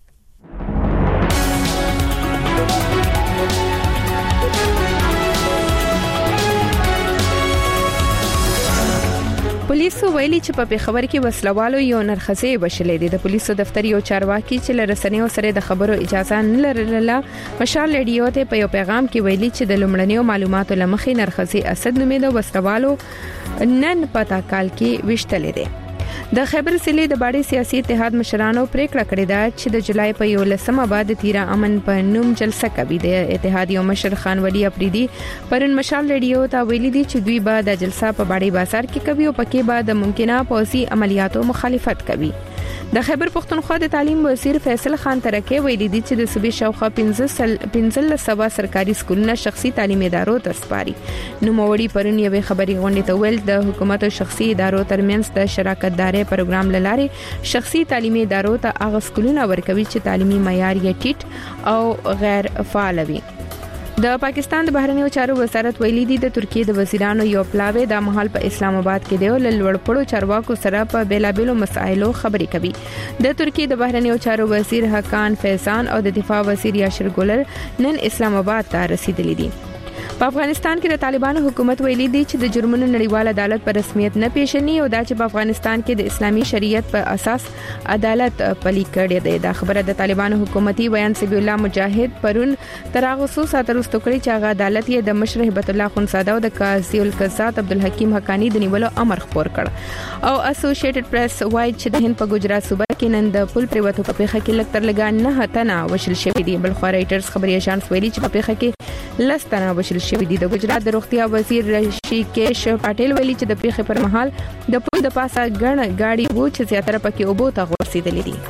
پولیسو ویلي چې په پیښور کې وسلوالو یو نرخصې وشلې دي. د پولیسو دفتر یو چارواکي چې لرسنیو سره د خبرو اجازه نه لرله مشال ریډیو ته په یو پیغام کې ویلي چې د لومړنیو معلوماتو لمخې نرخصې اسد نومې د وسلوالو نن پتا کال کې وشتلې ده. د خیبر ضلع د باډي سیاسي اتحاد مشرانو پریکړه کړې ده چې د جولای په 11 بعد تیرا امن په نوم جلسه کوي. د اتحاد یو مشر خان ولی افریدي پرون مشال ریډیو ته ویلي دي چې دوی به د جلسه په باډي بازار کې کوي او پکې به د ممکنه پوځي عملیاتو مخالفت کوي. د خیبر پختونخوا د تعلیم وزیر فیصل خان ترکه ویلي دي چې د صوبې شاوخوا 15 سرکاري سکولونه شخصي تعلیمي ادارو ته سپاري. نو موړي پرون یو خبري غونډه ته ویل د حکومت او شخصي ادارو ترمنځ د شراکت داري پروګرام لاره شخصي تعلیمي ادارو ته هغه سکولونه ورکوي چې تعلیمي معیار یې ټیټ او غیر فعال وي. د پاکستان د بهرنیو چارو وزارت ویلي دي د ترکیه د وزیرانو یو پلاوی د محل په اسلام آباد کې دی او لوړپړو چارواکو سره په بیلابېلو مسایلو خبرې کوي. د ترکیه د بهرنیو چارو وزیر حکان فیضان او د دفاع وزیر یاشر ګولر نن اسلام آباد ته رسیدلي دي. په افغانستان کې د طالبانو حکومت ویلي دی چې د جرمونو نړیوال عدالت په رسمیت نه پیژني او دا چې په افغانستان کې د اسلامي شریعت په اساس عدالت پلي کړی دی. دا خبره د طالبانو حکومتي بیان سبی الله مجاهد پرون تراغسو ساترستو کړی چې هغه عدالت یې د مشر هبت الله خنزاده او د قاضي القضات عبدالحکیم حقانی د نیولو امر خپور کړ. او اسوسییټډ پریس وایي چې د هند په ګجرات صوبه کې نن د پل پریوتو په پیښه کې لکتر لګا نه تنه وشل شوی دی. بل خو رائټرز خبري اژانس ویلي چې په پیښه کې لستنه وشل شوی دی. د ګجرات د روغتیا وزیر رشیکیش پټیل ویلي چې د پیښې پر مهال د پل د پاسه ګڼ گاډي وو چې زیاتره پکې اوبو ته غورځېدلې دي.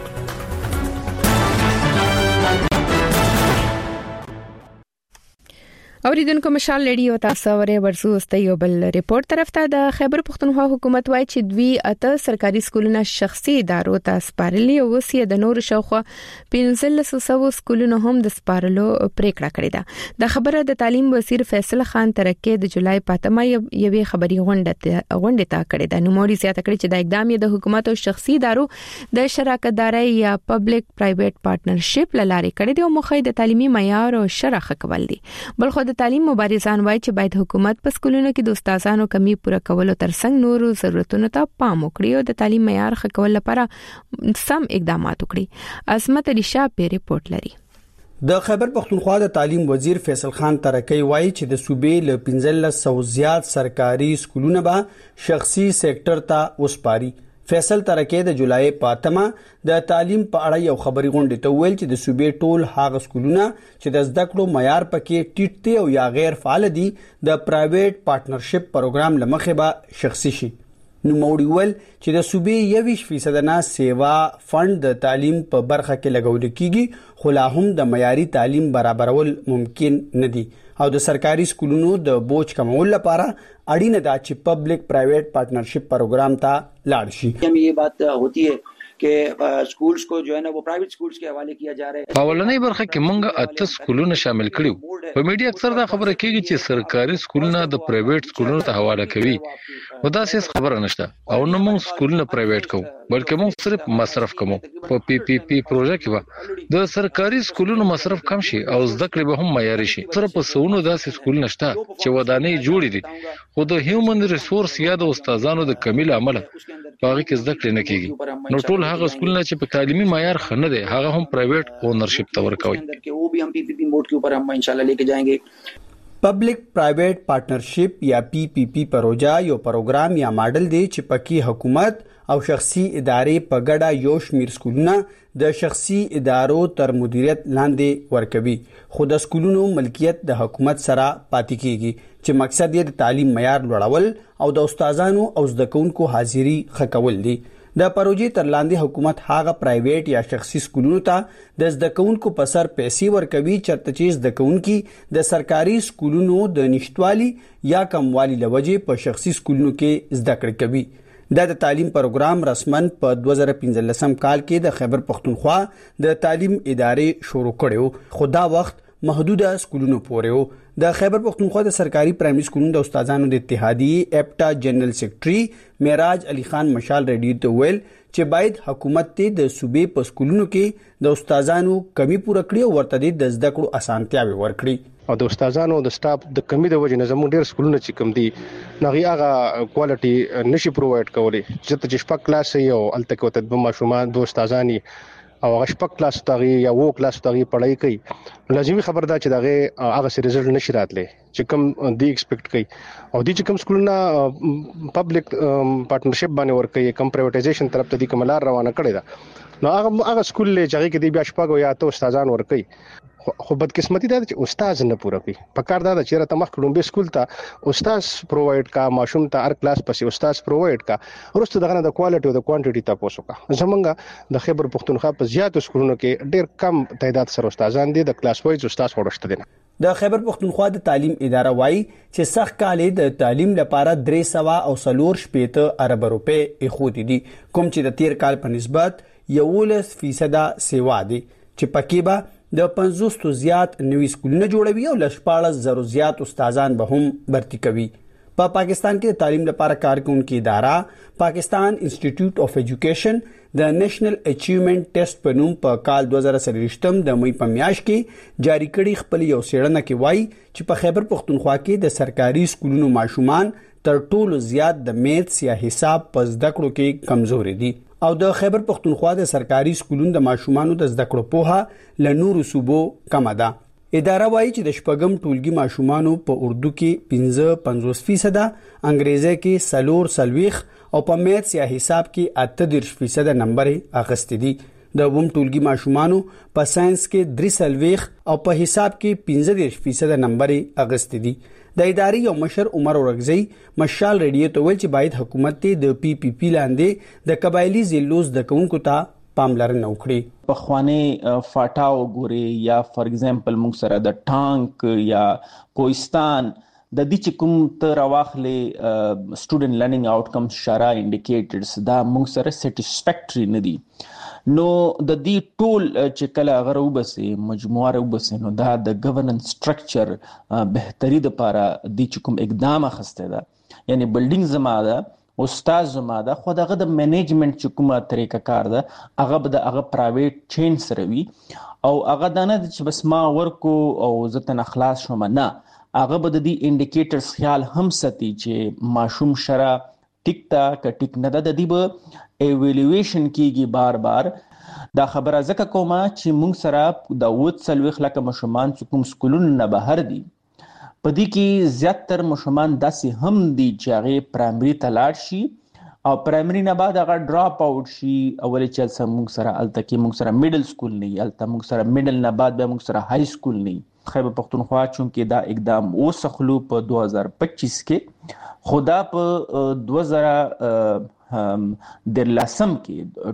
اوریدونکو مشال ریډیو تاسو ورې ورسوسته یو بل ریپورت طرف ته د خیبر پختونخوا حکومت وایي چې دوی اته سرکاري سکولونه شخصي ادارو ته سپارلي او وسیه د نور شاوخوا 1500 سکولونو هم د سپارلو پریکړه کړې ده. د خبره د تعلیم وزیر فیصل خان ترکه د جولای په اتمه یوې خبري غونډه ته کړې ده. نو موري زیاته کړې چې د اقدام د حکومت او شخصي ادارو د شراکت داري یا پبلک پرایویټ پارټنرشپ لاري کړې دي او مخې د تعلیمي معیار او شرخ کول دي. بلخو د تعلیم مبارزان وایي چې باید حکومت په سکولونو کې د استادانو کمی پوره کولو ترڅنګ نورو ضرورتونو ته پام وکړي او د تعلیم معیار ښه کول لپاره سم اقدامات وکړي. عظمت علي شاه په ریپورت لري. د خیبر پختونخوا د تعلیم وزیر فیصل خان ترکی وایي چې د صوبې له 1500 زیات سرکاري سکولونه به شخصي سېکټر ته وسپاري. فیصل ترکی د جولای په اتمه د تعلیم په اړه یو خبري غونډه ته ویل چې د صوبې ټول هغه سکولونه چې د زده کړو معیار پکې ټیټ دي او یا غیر فعال دي د پرایویټ پارټنرشپ پروګرام لمخې به شخصي شي. نو موړي ول چې د صوبې 21% نه سیوا فند د تعلیم په برخه کې لګول کیږي خو لا هم د معیاري تعلیم برابرول ممکن نه دي او د سرکاري سکولونو د بوج کمول لپاره اړینه ده چې پبلک پرایویٹ پارٹنرشپ پروگرام ته لاړ شي. یہ بات ہوتی ہے کہ سکولز کو جو ہے نا وہ پرائیویٹ سکولز کے حوالے کیا جا رہا ہے. اولنې برخه کې مونږ اته سکولونه شامل کړیو. په میډیا اکثر دا خبره کیږي چې سرکاري سکولونه د پرایویټ سکولونو ته حواله کوي. ودا سیس خبره نشته او نو مونږ سکولونه پرایویټ کوو بلکې مونږ صرف مصرف کوو. په پی پی پی پروژه کې د سرکاري سکولونو مصرف کم شي او زده کړې به هم معیاري شي. صرف په سونو داسې سکول نشته چې ودانۍ جوړې دي خو د هیومن ریسورس یا د استادانو د کمی له امله باغی کې زده کړې نه کیږي. نو ټول هغه سکولونه چې په تعلیمي معیار خنه دي هغه هم پرایویټ اونرشپ ته ورکوي. वो भी हम PPP मोड के ऊपर हम इंशाल्लाह लेके जाएंगे. پبلک پرایویټ پارټنرشپ یا PPP پروژه یو پروګرام یا ماډل دی چې پکې حکومت او شخصي ادارې په ګډه یو شمیر سکولونه د شخصي ادارو تر مدیریت لاندې ورکوي، خو د سکولونو ملکیت د حکومت سره پاتې کیږي چې مقصد یې د تعلیم معیار لوړول او د استادانو او زده کوونکو حاضری ښه کول دي. د پروژې تر لاندې حکومت هغه پرایویټ یا شخصي سکولونو ته د زده کوونکو په سر پیسې ورکوي چېرته چې زده کوونکي د سرکاري سکولونو د نشټوالي یا کموالي له وجې په شخصي سکولونو کې زده کړې کوي. د تعلیم پروګرام رسمن په 2015 کال کې د خیبر پختونخوا د تعلیم ادارې شروع کړو، خو دا وخت محدوده سکولونو پورې وو. د خیبر پختونخوا د سرکاري پرایمري سکولونو د استادانو د اتحادیې اپټا جنرال سیکریټري معراج علي خان مشال ریډیو ته ویل چې باید حکومت ته د صوبې په سکولونو کې د استادانو کمی پوره کړي او ورته د زده کړو اسانتیاوي ورکړي. او د استادانو د سټاف د کمی د وجې نه زموږ ډېر سکولونه چې کم دي نغي هغه کوالټي نشي پرووایډ کولی. چې شپږ کلاس یو الته کې وته د ماشومان د استادانی او هغه شپږ کلاس تاغي یا وو کلاس تاغي پړای کوي. لازمي خبر ده چې دغه هغه ریزلټ نشي راتلی چې کوم دی ایکسپیکټ کوي او دی چې کوم سکولونه پبلک پارټنرشپ باندې ور کوي کم پرایویټایزیشن طرف ته دی کوملار روانه کړی دا نو هغه سکول له چې کې دی بیا شپږ یا ته استادان ور کوي. خو بدقسمتي ده چې استاد نه پوره کوي. پکار دا چې راته مخ کډوم به سکول ته استاد پرووایډ کا ماشوم ته هر کلاس پسې استاد پرووایډ کا ورسته دغه د کوالټي او د کوانټیټي تاسو کا. زمونږ د خیبر پختونخوا په زیاتو سکولونو کې ډېر کم تعداد سره استادان دي د کلاس وایز استاد ورشته دي. د خیبر پختونخوا د تعلیم اداره وایي چې سخت کالې د تعلیم لپاره 340 ارب روپے اخودي دي، کوم چې د تیر کال په نسبت 11% سیوا دي چې پکې به د 500 زیات نوي سکولونه جوړوي او ل 14,000 زیات استادان به هم برتی کوي. په پاکستان کې د تعلیم لپاره کارکونکو اداره پاکستان انسټیټیوټ اف ایجوکیشن د نېشنل اچیومنت ټیسټ په نوم په کال 2023 د مې په میاشت کې جاری کړي خپل یو څېړنه کې وایي چې په خیبر پختونخوا کې د سرکاري سکولونو ماشومان تر ټولو زیات د میتھس یا حساب په زده کړو کې کمزوري دي او د خیبر پختونخوا د سرکاري سکولونو د ماشومانو د زده کړو پوهه له نورو صوبو کمه ده. اداره وایي چې د شپږم ټولګي ماشومانو په اردو کې 55%، انګریزي کې 40% او په میتھس یا حساب کې 38% نمبر اخیستي دي. د ووم ټولګي ماشومانو په ساينس کې 43 او په حساب کې 15% نمبر اخیستي دي. د ادارې یو مشر عمر اورغزي مشال ریډیو ته ویل چې باید حکومت ته د PPP لاندې د قبایلی ضلعو د کوونکو ته پاملرنه وکړي. په خواني فاټاو ګوري یا فار ایگزامپل موږ سره د ټانک یا کوهستان د دې چې کوم تر واخلې سټوډنټ لرنینګ آوټکمز شارا انډیکیټرز دا موږ سره سټیسفیکټری نه دي. نو د دې ټول چې کله غره وبسې مجموعه وبسې نو دا د گورننس سټرکچر بهتري د لپاره د چې کوم اقدام اخسته ده یعنی بلډینګ زما ده استاد زما ده خو دغه د منیجمنت چې کومه طریقه کار ده هغه به د هغه پرایویټ چین سره وي او هغه دانه چې بس ما ورکو او زته اخلاص شوم نه هغه به د دې انډیکیټرز خیال هم ساتي چې ماشوم شرا ټیک تا ک ټیک نه د دې به ایوالویشن کیږي بار بار. دا خبره ځکه کومه چې موږ سره د 40 لکه ماشومان چې کوم سکولونو نه بهر دي په دې کې زیاتره ماشومان داسې هم دي چې هغه پرایمري ته لاړ شي او پرایمري نه بعد هغه ډراپ اوټ شي اول چې موږ سره الته کې موږ سره میډل سکول نه الته موږ سره میډل نه بعد به موږ سره های سکول نه. خیبر پختونخوا چونکې دا اقدام وسخلو په 2025 کې خدا په 2013 کې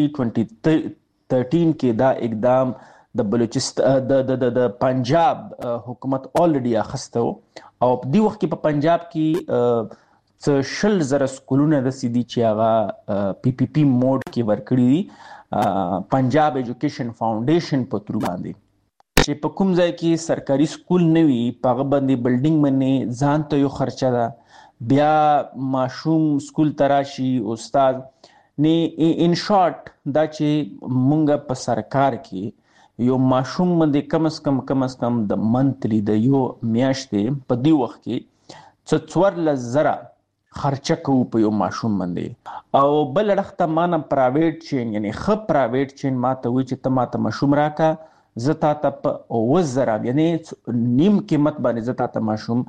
2013 کې دا اقدام د بلوچستان د پنجاب حکومت الریډي اخستو او په دې وخت کې په پنجاب کې 60,000 سکولونه د سیدي چې هغه PPP موډ کې ورکړي دي پنجاب ایجوکیشن فاونډیشن په تور باندې چې په کوم ځای کې سرکاري سکول نه وي په هغه باندې بلډینګ باندې ځان ته یو خرچه ده بیا ماشوم سکول تراشي استاد نه ان شارټ دا چې مونږ په سرکار کې یو ماشوم باندې کم از کم د منتلی د یو میاشتې په دی وخت کې 14,000 خرچه کوو په یو ماشوم باندې. او بل اړخ ته مانه پرایویټ چین یعنی ښه پرایویټ چین ماته وایي چې ته ماته ماشوم راکه، زه تاته په 20,000 یعنی نیم قیمت باندې زه تاته ماشوم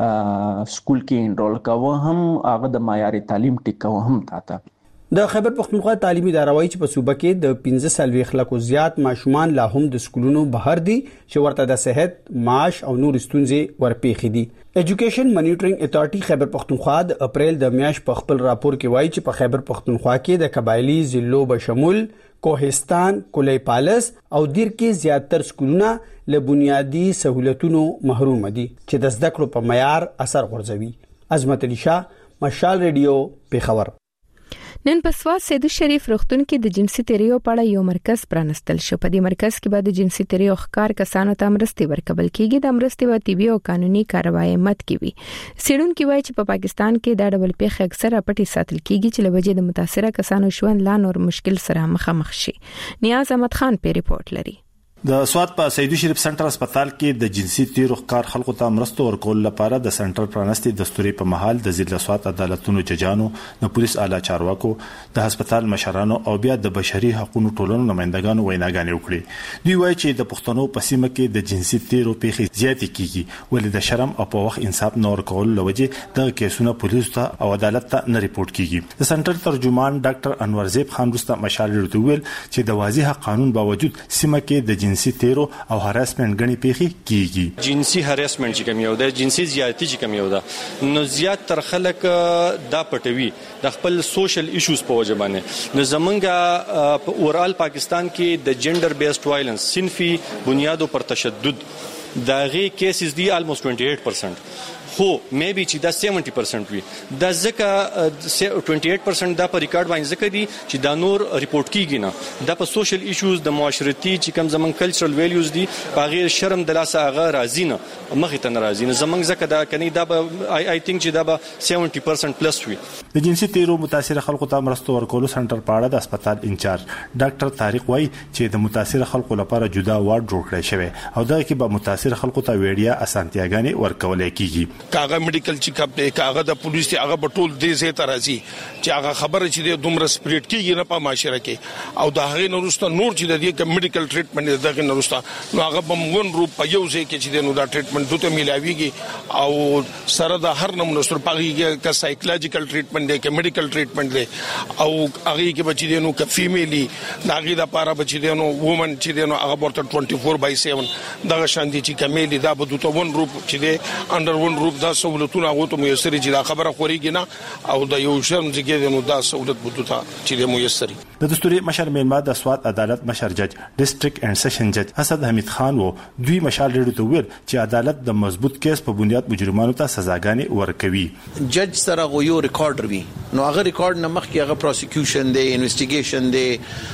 سکول کې انرول کوم، هم هغه د معیاري تعلیم ټیکو هم تاته. د خیبر پختونخوا تعلیمي اداره وایي چې په صوبه کې د 15 لکو زیات ماشومان لا هم د سکولونو بهر دي چې ورته د صحت، معاش او نور ستونزې ورپېښې دي. ایجوکیشن مانیټرینګ اتارټي خیبر پختونخوا د اپریل د میاشت په خپل راپور کې وایي چې په خیبر پختونخوا کې د قبایلی ضلعو بشمول کوهستان، کلی پالس او دیر کې زیاتر سکولونه له بنیادی سہولتونو محروم دي چې د زده کړو په معیار اثر غورځوي. عظمت علي شاه، مشال ریډیو، پیښور. نن په سواد سید شریف روغتون کې د جنسي تیریو په اړه یو مرکز پرانستل شو. په دې مرکز کې به د جنسي تیریو ښکار کسانو ته مرستې ورکول کیږي. د مرستې په طبي او قانوني کاروایی مت کې وي. سیډونکو وایي چې په پاکستان کې دا ډول پیښې اکثره پټي ساتل کیږي چې لوجه د متاثره کسانو ژوند لا نور مشکل سره مخامخ شي. نیاز احمد خان په ریپورت لري. د سواد په سید شریف سنټر هسپتال کې د جنسي تیرو ښکار خلکو ته مرستو ورکول لپاره د سنټر پرانستي دستوري په محل د ضلع سواد عدالتونو ججانو، د پولیس اعلی چارواکو، د هسپتال مشرانو او بیا د بشري حقوقو ټولنو نمائندګانو ویناګانې وکړي. دوی وایي چې د پښتنو په سیمه کې د جنسي تیرو پیښې زیاتې کیږي، ولې د شرم او په وخت انصاف نور کول لوجه د کیسونو پولیس ته او عدالت ته نه ریپورت کیږي. د سنټر ترجمان ډاکټر انور زیب خان رستا مشال ویل چې د واضح قانون باوجود سیمه کې د جنسي تیرو او هراسمنت غني پیښې کیږي. جنسي هراسمنت چې کوم یو د جنسي زیاتې چې کوم یو ده نو زیات تر خلک دا پټوي د خپل سوشل ایشوز په وجه باندې. نو زمونږ په اورال پاکستان کې د جندر بیسډ وایلنس صنفي بنیادو پر تشدد داغه کیسز دی almost 28%. خو مې بي چې دا 70% وي. دا ځکه 28% دا په ریکارډ باندې ځکه دي چې دا نور ریپورت کیږي نه. دا په سوشل ایشوز د معاشرتي چې کوم زمون کلچرل ویلیوز دي په غیر شرم د لاسه هغه راځي نه مخې ته نه راځي نه زمون ځکه دا کني دا به آی تھنک چې دا به 70% پلس وي. د جنسي تیرو متاثر خلکو ته مرستو ورکول سنټر په اړه د هسپتال انچارج ډاکټر طارق وایي چې د متاثر خلکو لپاره جدا وارډ جوړ کړی شوی او دا کې به متاثر خلکو ته ویډیا اسانتیاګانې ورکول کیږي. کاغه میډیکل چیک اپ دی، کاغه د پولیس دی، هغه په ټول دې زه ته راځي چې هغه خبره چې د دومره سپریټ کیږي نه په معاشره کې او د هغه نورسته نور چې د دې میډیکل ټریټمنټ دغه نورسته نو هغه بمون روپ په یو ځای کې چې د نو دا ټریټمنټ دوته ملاويږي او سره د هر نمونه سره پغیږي ک سایکولوژیکل ټریټمنټ دی ک میډیکل ټریټمنټ دی او هغه کې بچی دی نو ک فیمیلی داغه د پاره بچی دی نو وومن چې دی نو هغه ورته 24/7 دغه شان دي چې کمیلی دا به دوته ون روپ چې دی انډر ون روپ دا سہولتونه هغه ته میسري چې دا خبره خوريږي نه او د یو شرم ځګې نو دا سہولت بوته چې میسري. د دستوري مشر میلمه د سواد عدالت مشر جج ډیسټریکټ اینڈ سیشن جج اسد حمید خان وو دوی مشال ریډو ته ویل چې عدالت د مضبوط کیس په بنیاد مجرمانو ته سزاګانې ورکوي. جج سره یو ریکارډر وی نو هغه ریکارډ نه مخکې هغه پروسیکیوشن دی، انویسټیګیشن دی،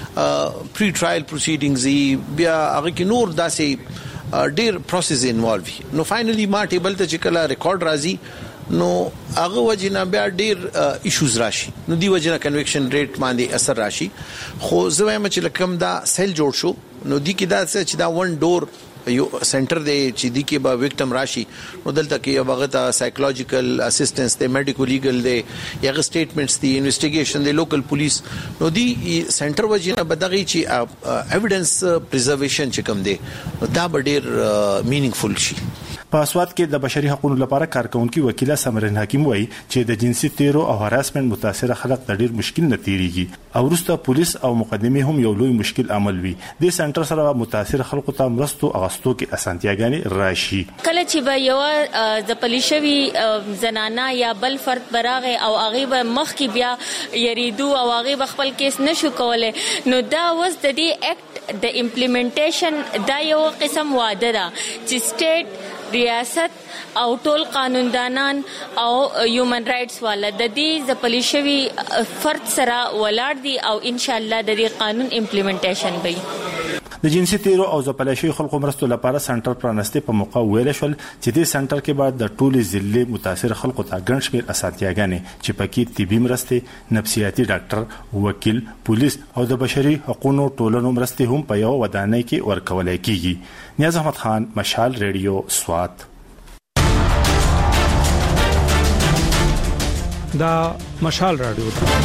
پری ټرایل پروسیډینګز بیا هغه کې نور داسې ډیر پروسس انوالو وي. نو فائنلی ما ټیبل ته چې کله ریکارډ راځي نو هغه وجنه بیا ډیر ایشوز راشي نو دی وجنه کنویکشن ریټ باندې اثر راشي. خو زه وایم چې لکم دا سیل جوړ شو نو دی کې دا چې دا ون ډور یو سنټر دی چې دی کې به وکټم راشي نو دلته کې یو وغه سایکولوژیکل اسسټنس دی، میډیکو لیګل دی، یغه سټیټمنټس دی، انویسټیګیشن دی، لوکل پولیس نو دی سنټر وجنه بدغی چې ایویډنس پریزرویشن چې کوم دی دا به ډیر مینینګفل شي. په اسواد کې د بشري حقوقو لپاره کارکونکو وکیله سمرن حکیم وایي چې د جنسي تیرو او هراسمنت متاثر خلک د ډیر مشکل نه تیریږي او وروسته پولیس او مقدمه هم یو لوی مشکل عمل وي. د سنټر سره متاثر خلکو ته مرستو اغستو کې اسانتیاګانې راشي. کله چې به یو د پولیسوي زنانه یا بل فرد براغه او هغه به مخ کې بیا یریدو او هغه خپل کیس نشو کولای نو دا وس د دې اکټ د امپلیمنټیشن دا یو قسم وعده ده چې سټیټ ریاست او ټول قانوندانان او هیومن رائټس والا د دې ځپلې شوی فرد سره ولاړ دي او ان شاء الله د دې قانون امپلیمنټیشن وي. د جنسي تیرو او ځپلې شوی خلکو مرستو لپاره سنټر پرانستي په موقع ویل شول چې د سنټر کې بعد د ټولي ضلع متاثر خلکو ته ګڼ شمېر اسانتیاګانې چې پکې طبي مرستې، نفسیاتي ډاکټر، وکیل، پولیس او د بشري حقوقو ټولنو مرستې هم په یو ودانۍ کې ورکول کیږي. نیاز احمد خان، مشال ریډیو، سوات. دا مشال رادیو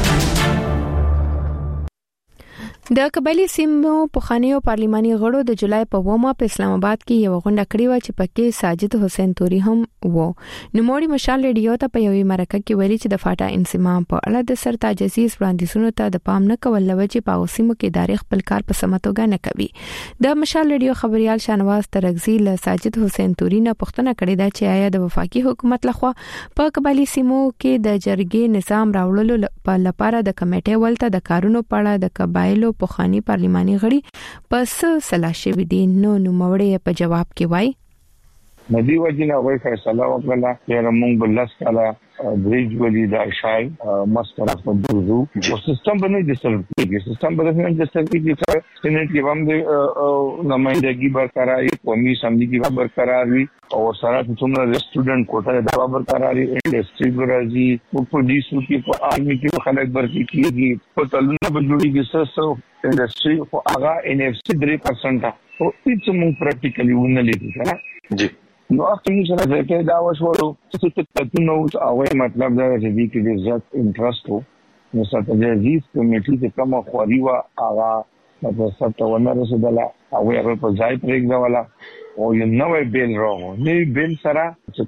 د قبایلی سیمو پخوانیو پارلماني غړو د جولای په 9 په اسلام آباد کې یو غونډه کړې و چې پکې ساجد حسین توري هم وو. نوموړي مشال ریډیو ته په یوې مرکه کې ویلي چې د فاټا انضمام په اړه د سرتاجزیز وړاندیزونو ته د پام نه کول لوجه په سیمو کې تاریخ خپل کار په سمتوګه نه کوي. د مشال ریډیو خبريال شانواز ترغزی له ساجد حسین توري نه پوښتنه کړې ده چې آیا د وفاقي حکومت لخوا په قبایلی سیمو کې د جرګې نظام راوړلو لپاره د کمیټې ولته د کارونو په اړه د قبایلو پخوانی پارلماني غړي پس صلاح شوی دي. نو نوموړي په جواب کې وایي ندی وجنه وای فیصله وکړه چې موږ بلس کاله بریج ولې دا شای مستر په دوزو او سیستم باندې د سرکټي سیستم باندې د سرکټي چې سنټ کې باندې نمائندګي برقراري قومي سمندي کې برقرار وي او سره څومره سټوډنټ کوټه د برقراري انډستری برازي په دې سو کې په آرمي کې خلک برتي کیږي په تلونه بجوړي سسو انډستری خو هغه ان اف سی 3% او هیڅ موږ پریکټیکلی ونه لیدل جی نو اخر سره ځکه دا وشورو چې تاسو نو او مطلب دا چې دې کې د ځات انټرست وو نو ستاسو کمیټې ته کومه خوري وا هغه مطلب ستاسو ونه رسیدله او هغه په ځای پرېږده ولا او یو نوې بیل راغو نوې بیل سره چې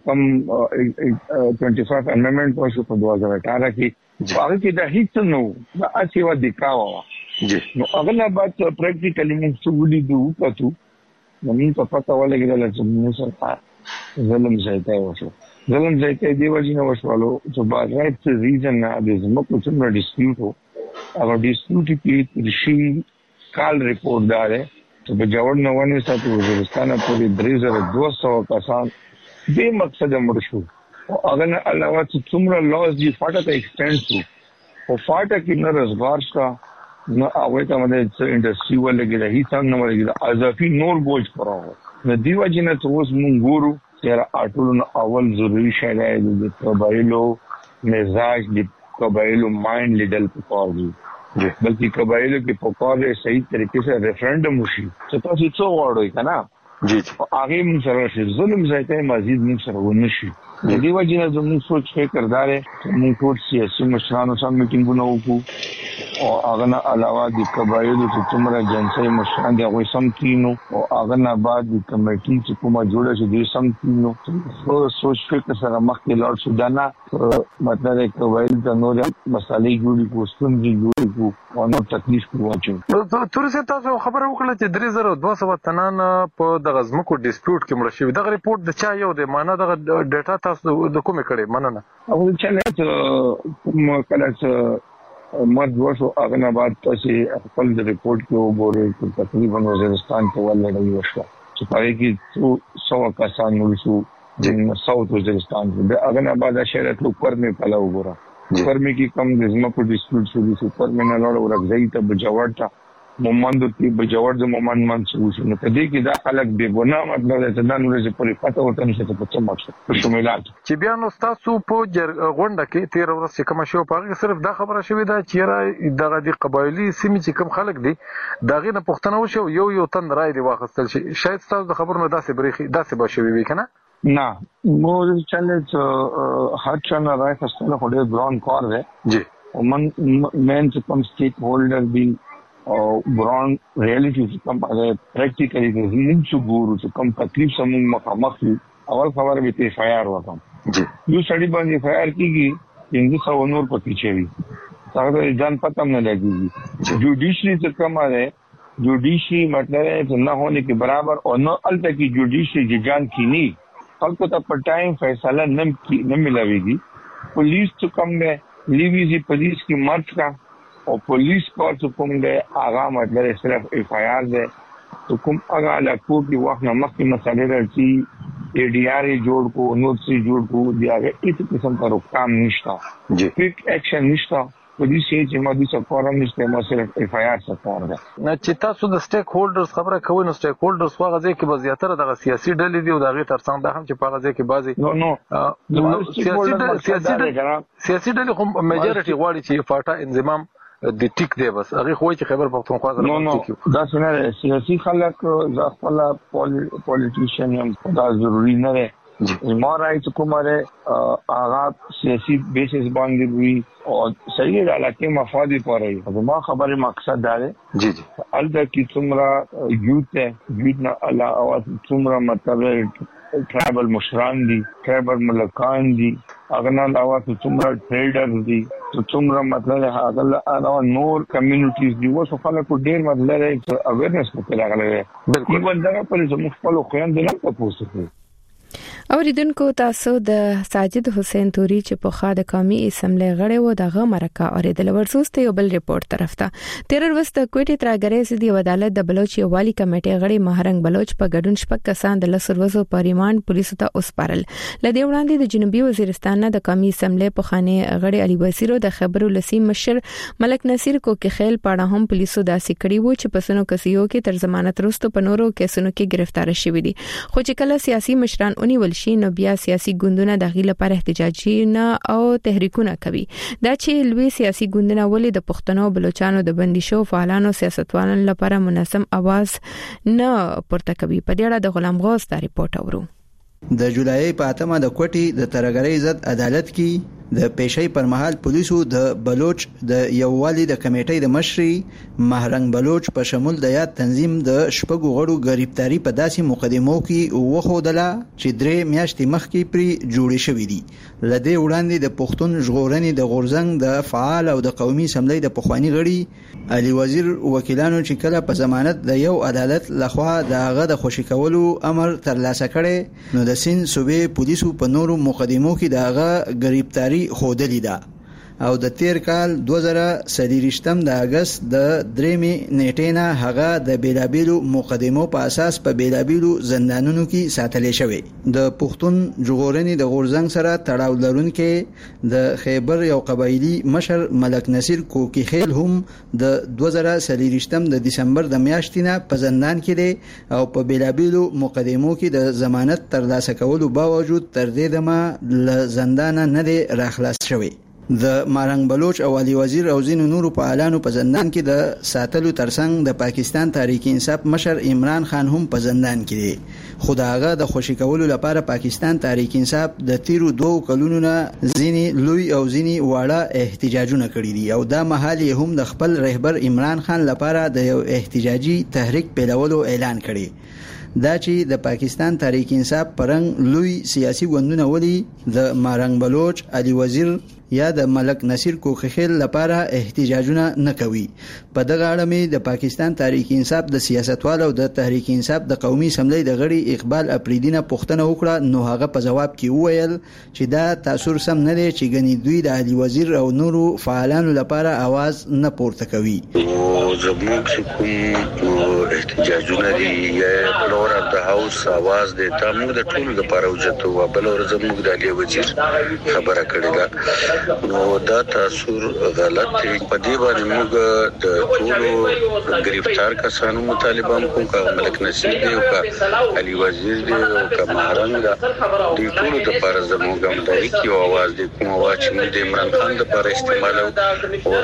کوم 25 امندمنت وشو په 2018 کې هغه کې د هیڅ نو دا اسی و دکاوه جی نو هغه بعد پریکټیکلی موږ سولې دوه پاتو نو موږ په پتا ولګیدل چې موږ سره ظلم ځای وشو ظلم ځای دی وجنه وشوالو چې بعد راځي ریزن د زموږ څومره ډیسپیوټ او ډیسپیوټ کې د شي کال ریپورت دار چې په جوړ نه ونه ساتي وزیرستان پورې 3200 کسان به مقصد مړ شو او هغه علاوه چې څومره لاس دی فاټه ته ایکسټند شو او فاټه کې نه روزګار شته نو هغه ته باندې انډستری ولګي د هیڅ نه ولګي د اضافي نور بوج پراو نو دیو جن ته اوس مونږ ګورو چې اټولو اول ضروری شی دی د قبایلو مزاج د قبایلو مایند لیدل پکار دی بلکې قبایلو کې پکار دی صحیح طریقې سره ریفرندم وشي چې تاسو څو وړوي کنه جی هغه موږ سره شي ظلم ځایته مزید موږ سره ونشي د دې وجه نه زموږ سوچ فکر دار موږ ټول سیاسي مشرانو سره میټینګونه وکړو او هغه نه علاوه د قبایلو چې څومره جنسي مشران دي هغه سم کینو او هغه نه بعد د کمیټې چې کومه جوړه شي د سم کینو او سوچ فکر سره مخکې لاړ شو دا نه مطلب قبایل د نور مسالې جوړې کوستون دي جوړې کو او نو تکلیف کوواچو تورسه تاسو خبره وکړه چې 3200 تنان په د غزمکو ډیسپیوټ کې مړ شوی دغه ریپورت د چا یو د معنا د ډیټا تاسو د کومه کړي مننه او چې کوم کله مرد وشو هغه نه بعد چې خپل د ریپورت کې وګورئ تقریبا وزیرستان ته ولړی وشو چې پاره کې 100 کسان ورسو د ساوث وزیرستان کې هغه نه بعد شهرت پر می پلا وګورا پر می کې کم د زمکو ډیسپیوټ شو د پر می نه لور ورغځي ته بجوړ ته مومند کې بجوړ د مومند منځ وشو نو په دې کې دا خلک به ګناه مطلب چې دا نور چې پرې پته وته نشته په څه مقصد په شمولات چې بیا نو تاسو په غونډه کې 13 ورځې کوم شو په صرف دا خبره شوې ده چې دغه د قبایلی سیمې چې کوم خلک دي داغه نه پښتنه وشو یو تن راي دی واخستل شي شاید تاسو د خبرونو داسې بریخي داسې به شوي وي کنه نه مو چې هر چا نه راي خستل خو ډېر ګران کار دی جی او من چې کوم سټیک هولډر دی او بران ریالټي چې کوم پریکټیکلی د زموږ څو ګورو چې کوم تکلیف سمون مخامخ اول خبره به ته فایر وکم جی یو سړی باندې فایر کیږي چې څو نور پکې چوي هغه ځان پته نه لګي جوډیشری څه کوم ہے جوډیشری مطلب ہے چې نه ہونے کے برابر اور نو الته کی جوډیشری جان کینی خلکو ته په ټایم فیصله نه ملاويږي پولیس څه کوم ہے لیویزی پولیس کی مرچ کا اور پولیس کار څه کوم دی هغه مطلب صرف اف آی آر دی تو کوم هغه علاقو کې وخت نه مخکې مسالې راځي ای ډی آر جوړ کو نوټ سی جوړ کو دی هغه هیڅ قسم کا روکام نشته جی کویک ایکشن نشته پولیس چې مادي سپورم نشته ما صرف اف آی آر سپور ده نه چې تاسو د سټیک هولډرز خبره کوئ نو سټیک هولډرز خو غځي کې بزیاتره د سیاسي ډلې دي او دغه ترڅنګ د هم چې په غځي کې بازي سیاسي ډلې خو میجورټي غواړي چې فاټا انضمام د ټیک دی بس هغه خو چې خبر پښتونخوا سره نو دا څنګه سیاسي خلک ځخپل پولیټیشن هم دا ضروری نه دی زما راي چې کومه هغه سیاسي بیسس باندې وي او صحیح د علاقې مفاد لپاره زما خبره مقصد دا دی البته چې څومره یوت نه علاوه څومره مطلب ټرایبل مشران دي ټرایبل ملکان دي هغه نه علاوه څومره ټریډرز دي څومره مطلب هغه علاوه نور کمیونټیز دي وسو خلکو ډیر مطلب اویرنس په راغله بالکل دا په زموږ خپل خويند نه تاسو کوي اوریدونکو تاسو د ساجد حسین توري چې په خاده قومي اسمبلی غړی و دغه مرکه اوریدل ورسوسته یو بل ریپورت طرف ته 13 ورځې د کوټې ترګرې سدي عدالت د بلوچ یوالي کمیټې غړي مهرنګ بلوچ په ګډون شپږ کسان د لسروزو پریمان پولیسو ته اوسپارل لدې وړاندې د جنوبي وزیرستان نه د قومي اسمبلی په خانه غړي علي وزیرو د خبرو لسیم مشر ملک نصیر کوکخیل پاړه هم پولیسو داسې کړي وو چې پسونو کسيو کې تر ضمانت وروسته په نورو کیسونو کې گرفتار شوی دي خو چې کله سیاسي مشران اونې ولشي نو بیا سیاسي ګوندونه د غیله پر احتجاجي نه او تحریکونه کوي دا چې لوی سیاسي ګوندونه ولې د پښتنو بلوچستانو د بندیشو فعالانو سیاستوالو لپاره مناسب आवाज نه پورته کوي په دې اړه د غلام غوث دا ریپورت اورو د جولای په اتمه د کوټي د ترګرۍ ضد عدالت کې د پیشي پر مهال پولیسو د بلوچ د یووالي د کمیټې د مشري مهرنګ بلوچ په شمول د یاد تنظیم د شپږو غړو گرفتاری په داسې مقدمو کې وخودله چې درې میاشتې مخکې پری جوړې شوې دي لدې وړاندې د پښتون ژغورنې د غورزنګ د فعال او د قومي سملې د پخوانی غړي علي وزیر وکیلانو چې کله په ضمانت د یو عدالت لخوا دغه د خوشی کولو امر ترلاسه کړي نو د سین صوبې پولیسو په نورو مقدمو کې دغه گرفتاری خودلی ده او د تیر کال 2023 د اگست د 3 نیټې نه هغه د بیلابیلو مقدمو په اساس په بیلابیلو زندانونو کې ساتل شوی د پښتون ژغورنې د غورزنګ سره تړاو لرونکي د خیبر یو قبایلی مشر ملک نصیر کوکخیل هم د 2023 د دسمبر د میاشتې نه په زندان کې دی او په بیلابیلو مقدمو کې د ضمانت ترلاسه کولو باوجود تر دې دمه له زندان نه دی راخلاص شوی د مهرنګ بلوچ او علي وزیر او ځینو نورو فعالانو په زندان کې د ساتلو ترڅنګ د پاکستان تحریک انصاف مشر عمران خان هم په زندان کې دی خو داغه د خوشی کولو لپاره پاکستان تحریک انصاف د تیرو 2 کلونو نه ځینی لوی او ځینی واړه احتجاجونه کړي دي او دا مهال هم د خپل رهبر عمران خان لپاره د یو احتجاجي تحریک پیلولو اعلان کړي دا چې د پاکستان تحریک انصاف پرنګ لوی سیاسي ګوندونه ولي د مهرنګ بلوچ علي وزیر یا د ملک نصیر کوکخیل لپاره احتجاجونه نه کوي په دغه اړه مې د پاکستان تحریک انصاف د سیاستوالو د تحریک انصاف د قومي سملې د غړي اقبال اپریدینه پوښتنه وکړه نو هغه په جواب کې وویل چې دا تاثیر سم نه دی چې غني دوی د علي وزیر او نورو فعالانو لپاره आवाज نه پورته کوي او زموږ کوم احتجاجونه دي یا فلور اف د هاوس आवाज دی تاسو د ټولو لپاره وجته و بل ور زموږ د علي وزیر خبره کړې ده نو دا تاثیر غلط دی په دې باندې موږ د ټولو گرفتار کسانو مطالبه کوم کا ملک نصیر دی او کا علي وزیر دی او کا مهرنګ دی ټولو لپاره زموږ همداري کی आवाज دی کوم आवाज چې موږ د عمران خان لپاره استعمالو او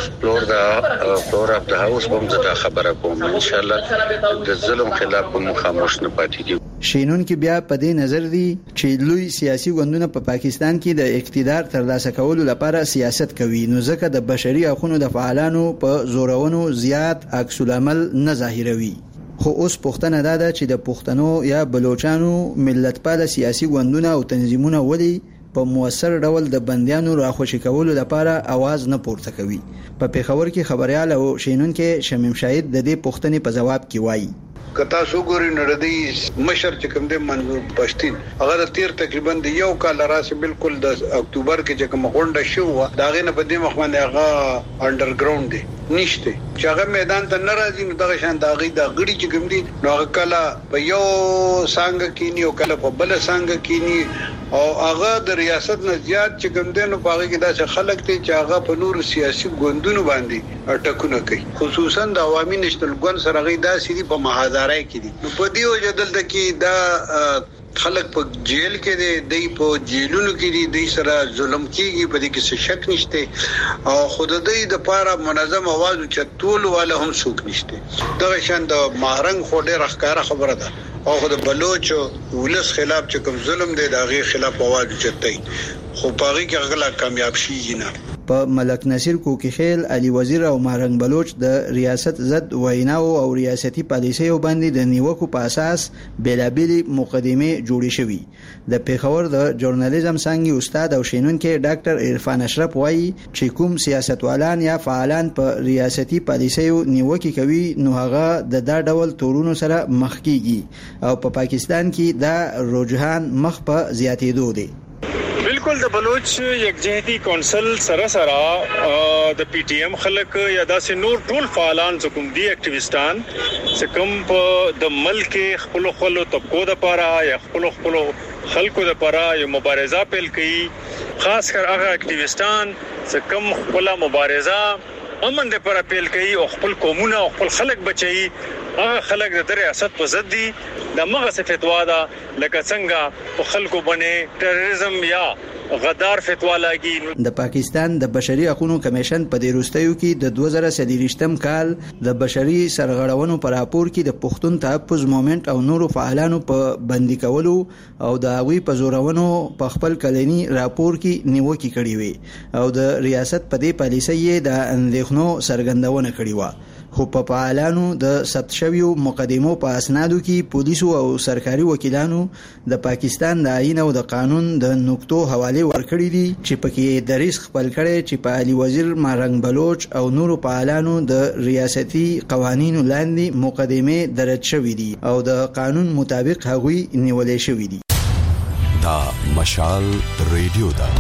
فلور اف د هاوس هم زه خبره کوم ان شاء الله د ظلم خلاف به خاموش نه پاتې دي شینون کې بیا په دې نظر دي چې لوی سیاسي ګوندونه په پاکستان کې د اقتدار ترلاسه کولو لپاره سیاست کوي نو ځکه د بشري حقوقو د فعالانو په زورونو زیات عکس العمل نه ظاهروي خو اوس پښتنه دا ده چې د پښتنو یا بلوچستانو ملتپال سیاسي ګوندونه او تنظیمونه ولي په موثر ډول د بندیانو راخوشي کولو لپاره आवाज نه پورته کوي په پیښور کې خبريال او شینون کې شمیم شاهد د دې پښتنې په جواب کې وایي کتا سوګوري نړدي مشر چې کوم د منظور پښتين هغه تیر تقریبا د یو کال راځي بالکل د اکتوبر کې چې کوم غونډه شو دا غنه په دې مخمنه هغه انډرګراوند دی نشته چې هغه میدان ته ناراضي نو دغه شان دا غي د غړي چې کوم دي نو هغه کله په یو څنګه کینی او کله په بل څنګه کینی او هغه د ریاست نه زیات چې کوم دي نو پاره کې دا خلک ته چې هغه په نور سیاسي ګوندونو باندې اٹکونه کوي خصوصا د عوامي نشټل ګوند سره غي دا سړي په محاضره کې دي نو په دې وجه دلته کې دا خلک په جیل کې دي په جیلونو کې دي سره ظلم کیږي په دې کې څه شک نشته او خود دې د پاره منظم आवाज چتول والا هم څوک نشته دغه شان د مهرنګ خو ډېر ښکارا خبره ده او د بلوچ ولس خلاف چې کوم ظلم دی دا غي خلاف आवाज چتای خو پاغي کې غلا کامیاب شي نه. په ملک نصیر کوکیخیل علي وزیر او مارنګ بلوچ د ریاست ضد ویناو او ریاستي پالیسیو باندې د نیوکو په اساس بیلابېلې مقدمه جوړې شوې. د پیښور د ژورنالیزم څنګه استاد او شینونکو ډاکټر عرفان اشرف وایي چې کوم سیاستوالان یا فعالان په ریاستي پالیسیو نیوکې کوي نو هغه د دا ډول تورونو سره مخ کیږي او په پاکستان کې دا رجحان مخ په زیاتېدو دی. بالکل د بلوچ یکجهتي کونسل سره د پی ټی ایم خلک یا داسې نور ټول فعالان کوم دي اکټیویستان چې کوم په د ملک خپل طبقو د لپاره یا خپل خلکو د لپاره یو مبارزه پیل کړي خاص کر هغه اکټیویستان چې کوم خپل مبارزه امن د لپاره پیل کړي او خپل قومونه او خپل خلک بچي هغه خلک د ریاست په ضد دي د مغه فتوا ده لکه څنګه په خلکو باندې ټیرریزم یا غدار فتوا لاګي. د پاکستان د بشري حقوقو کمیشن په دې وروستیو کې د 2023م کال د بشري سرغړونو پر راپور کې د پښتون تحفظ مومنت او نورو فعالانو په بندي کولو او د هغوی په زورونو په خپل کلنی راپور کې نیوکې کړې وي او د ریاست په دې پالیسۍ د اندېښنو څرګندونه کړې و. خو په فعالانو د ثبت شویو مقدمو په اسنادو کې پولیسو او سرکاري وکیلانو د پاکستان د آئین او د قانون د نقطو حواله ورکړي دي چې پکې د ریسک خپل کړي چې په علي وزیر مارنګ بلوچ او نورو فعالانو د ریاستي قوانینو لاندې مقدمه درج شوې دي او د قانون مطابق هغوی نیولې شوې دي. دا مشال ریډیو دا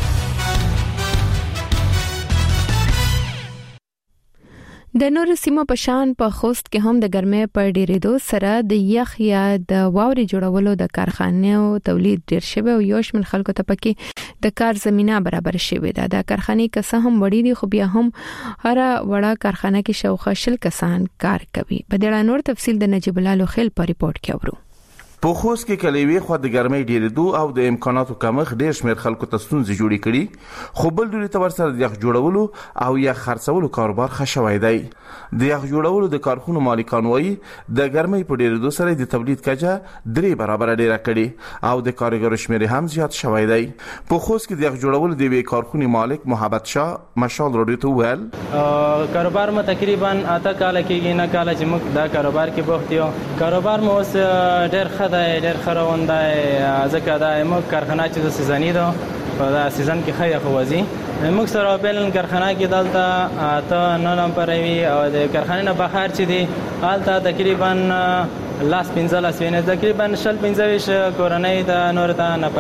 د نور سیمو په شان په خوست کې هم د ګرمۍ په ډیرېدو سره د یخ یا د واوري جوړولو د کارخانو تولید ډیر شوی او یو شمېر خلکو ته پکې د کار زمينه برابر شوی ده. د کارخانې کسه هم وړي دي خو بیا هم هر وړه کارخانه کې شاوخوا 10 کسان کار کوي. په دې اړه نور تفصیل د نجیب الله لوخیل په ریپورت کې اورو. په خوست کې کلیوي خو د ګرمۍ ډیرېدو او د امکاناتو کمښت ډیر شمېر خلکو ته ستونزې جوړې کړي خو بل ډول ته ورسره د یخ جوړولو او یا خرڅولو کاروبار خښوي دی. د یخ جوړولو د کارخونو مالکان وایي د ګرمۍ په ډیرېدو سره د تولید کچه 3 برابر ډیره کړي او د کارګرو شمېر هم زیات شوی دی. په خوست کې د یخ جوړولو د وی کارخونې مالک محبت شاه مشال رادیو ته ویل کاروبار مو تقریبا 8 کال کېږي نه کال چې موږ دا کاروبار کې بوخت یو. کاروبار مو اوس ډیر ډېر خروان دی ځکه دا موږ کارخانه چې د سیزنی ده په دا سیزن کې خیا خوازي موږ سره بیلن کارخانه کې دلته ته نه لمپروي او د کارخانې نه بهر چې دی حالت تقریبا لاس 15 وینې تقریبا 15 کورنۍ د نور ته نه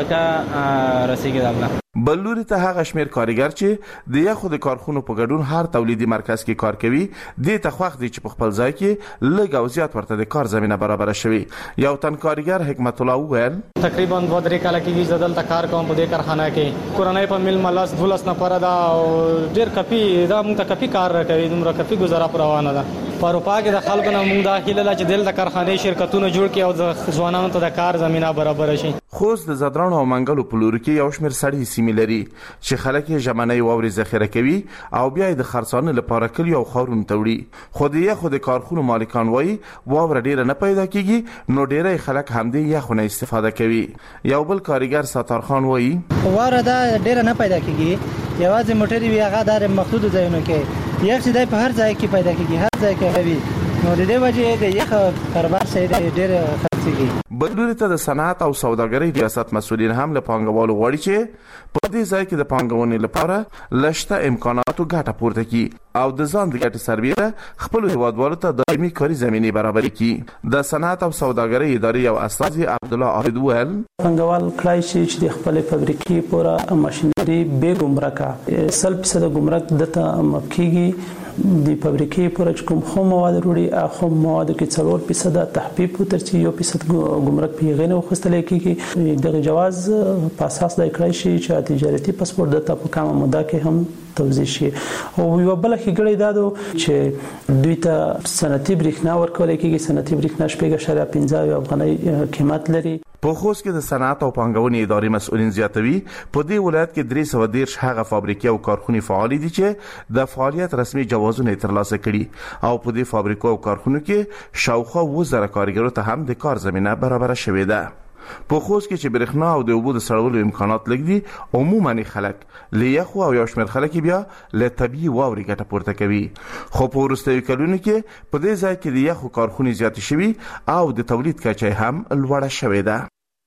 پکا رسیدي دلته. بلوري ته هغه شمیر کارګر چې د یخو د کارخونو په ګډون هر تولیدي مرکز کې کار کوي د تخواخ دي چې په خپل ځای کې لږ او زیات ورته د کار زمينه برابر شوي. یو تن کارګر حکمت الله وویل تقریبا 2-3 کال کې زدل تا کار کوم په دې کارخانه کې کورنۍ په مل ملاس دولس نه پر دا ډیر کپی دا موږ ته کپی کار کوي دومره کپی گزاره روانه ده. پروپا کې د خلکو نه موږ داخله لا چې دل د کارخانه شرکتونو جوړ کې او د ځوانانو ته د کار زمينه برابر شي. خوست د زدران او منګلو په لور کې یو شمیر سړی سیمې لري چې خلک یې ژمنۍ واوري ذخیره کوي او بیا د خرڅانه لپاره کلی او خورون توړي. خو د یخو د کارخونو مالکان وایي واور ډیر نه پیدا کیږي نو ډیرای خلک هم د یخونه استفاده کوي. یو بل کارګر ستار خان وایي واور دا ډیر نه پیدا کیږي یوازې موټری وی هغه د محدود ځایونو کې یخ چې د په هر ځای کې پیدا کیږي هر ځای کې وي نو د دې وجه د یخ کاروبار سره ډیر خرڅيږي. بلوري ته د صنعت او سوداګرۍ ریاست مسؤلین هم له پانګوالو غواړي چې په دې ځای کې د پانګونې لپاره لشته امکاناتو ګټه پورته کړي او د ځان د ګټې سربېره خپل هیوادوالو ته دایمي کاري زمینه برابر کړي. د صنعت او سوداګرۍ ادارې یو استاذ عبد الله عابد ویل پانګوال کلای شي چې د خپل فابریکې پورا ماشينري به ګمرکا 100% ګمرک دته مکیږي د فابریکې پورا کوم خو مواد وروړي خو مواد کې 4% تحبیب ترڅ 1% ګمرک پیغینه وخستل کیږي. د جواز په اساس د کړای شي چې تجارتي پاسپورت د په کومه موده کې هم توزیع شي. او یو بل ښګړی دادو چې دوی ته صنعتي برېښنا ورکول کېږي. صنعتي برېښنا 5.15 افغانۍ قیمت لري. په خوست کې د صنعت او پانګونې ادارې مسؤلین زیاتوي په دې ولایت کې 313 هغه فابریکې او کارخونې فعال دي چې د فعالیت رسمي جوازونه ترلاسه کړي او په دې فابریکو او کارخونو کې شاوخوا 1000 کارګرو ته هم د کار زمينه برابر شوې ده. په خوست کې چې برېښنا او د اوبو د سړولو امکانات لږ دي، عموماً خلک له یخو او یو شمېر خلک بیا له طبیعي واورې ګټه پورته کوي. خو په وروستیو کلونو کې په دې ځای کې د یخو کارخونې زیاتې شوي او د تولید کچه هم لوړه شوې ده.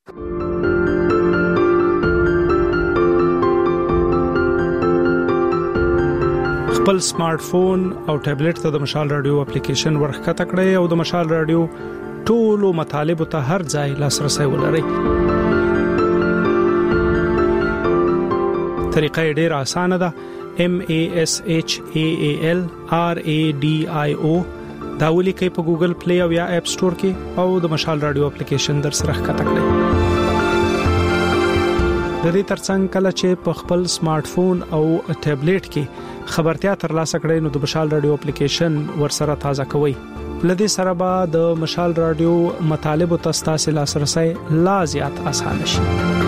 خپل سمارټ فون او ټابلیټ ته د مشال رادیو اپلیکیشن ورخکته کړئ او د مشال رادیو ټولو مطالبه ته هر ځای لاسرسي ولرئ. طریقه ډیره اسانه ده. MASHAAL RADIO دا ولیکئ په ګوګل پلی او یا اپ سٹور کې او د مشال رادیو اپلیکیشن در سره ښکته کړئ. د دې ترڅنګ کله چې په خپل سمارټ فون او ټابلیټ کې خبرتیا ترلاسه کړئ نو د مشال رادیو اپلیکیشن ورسره تازه کوئ. لدې سره به د مشال رادیو مطالب او تاسو لاسرسي لا زیات اسانه شي.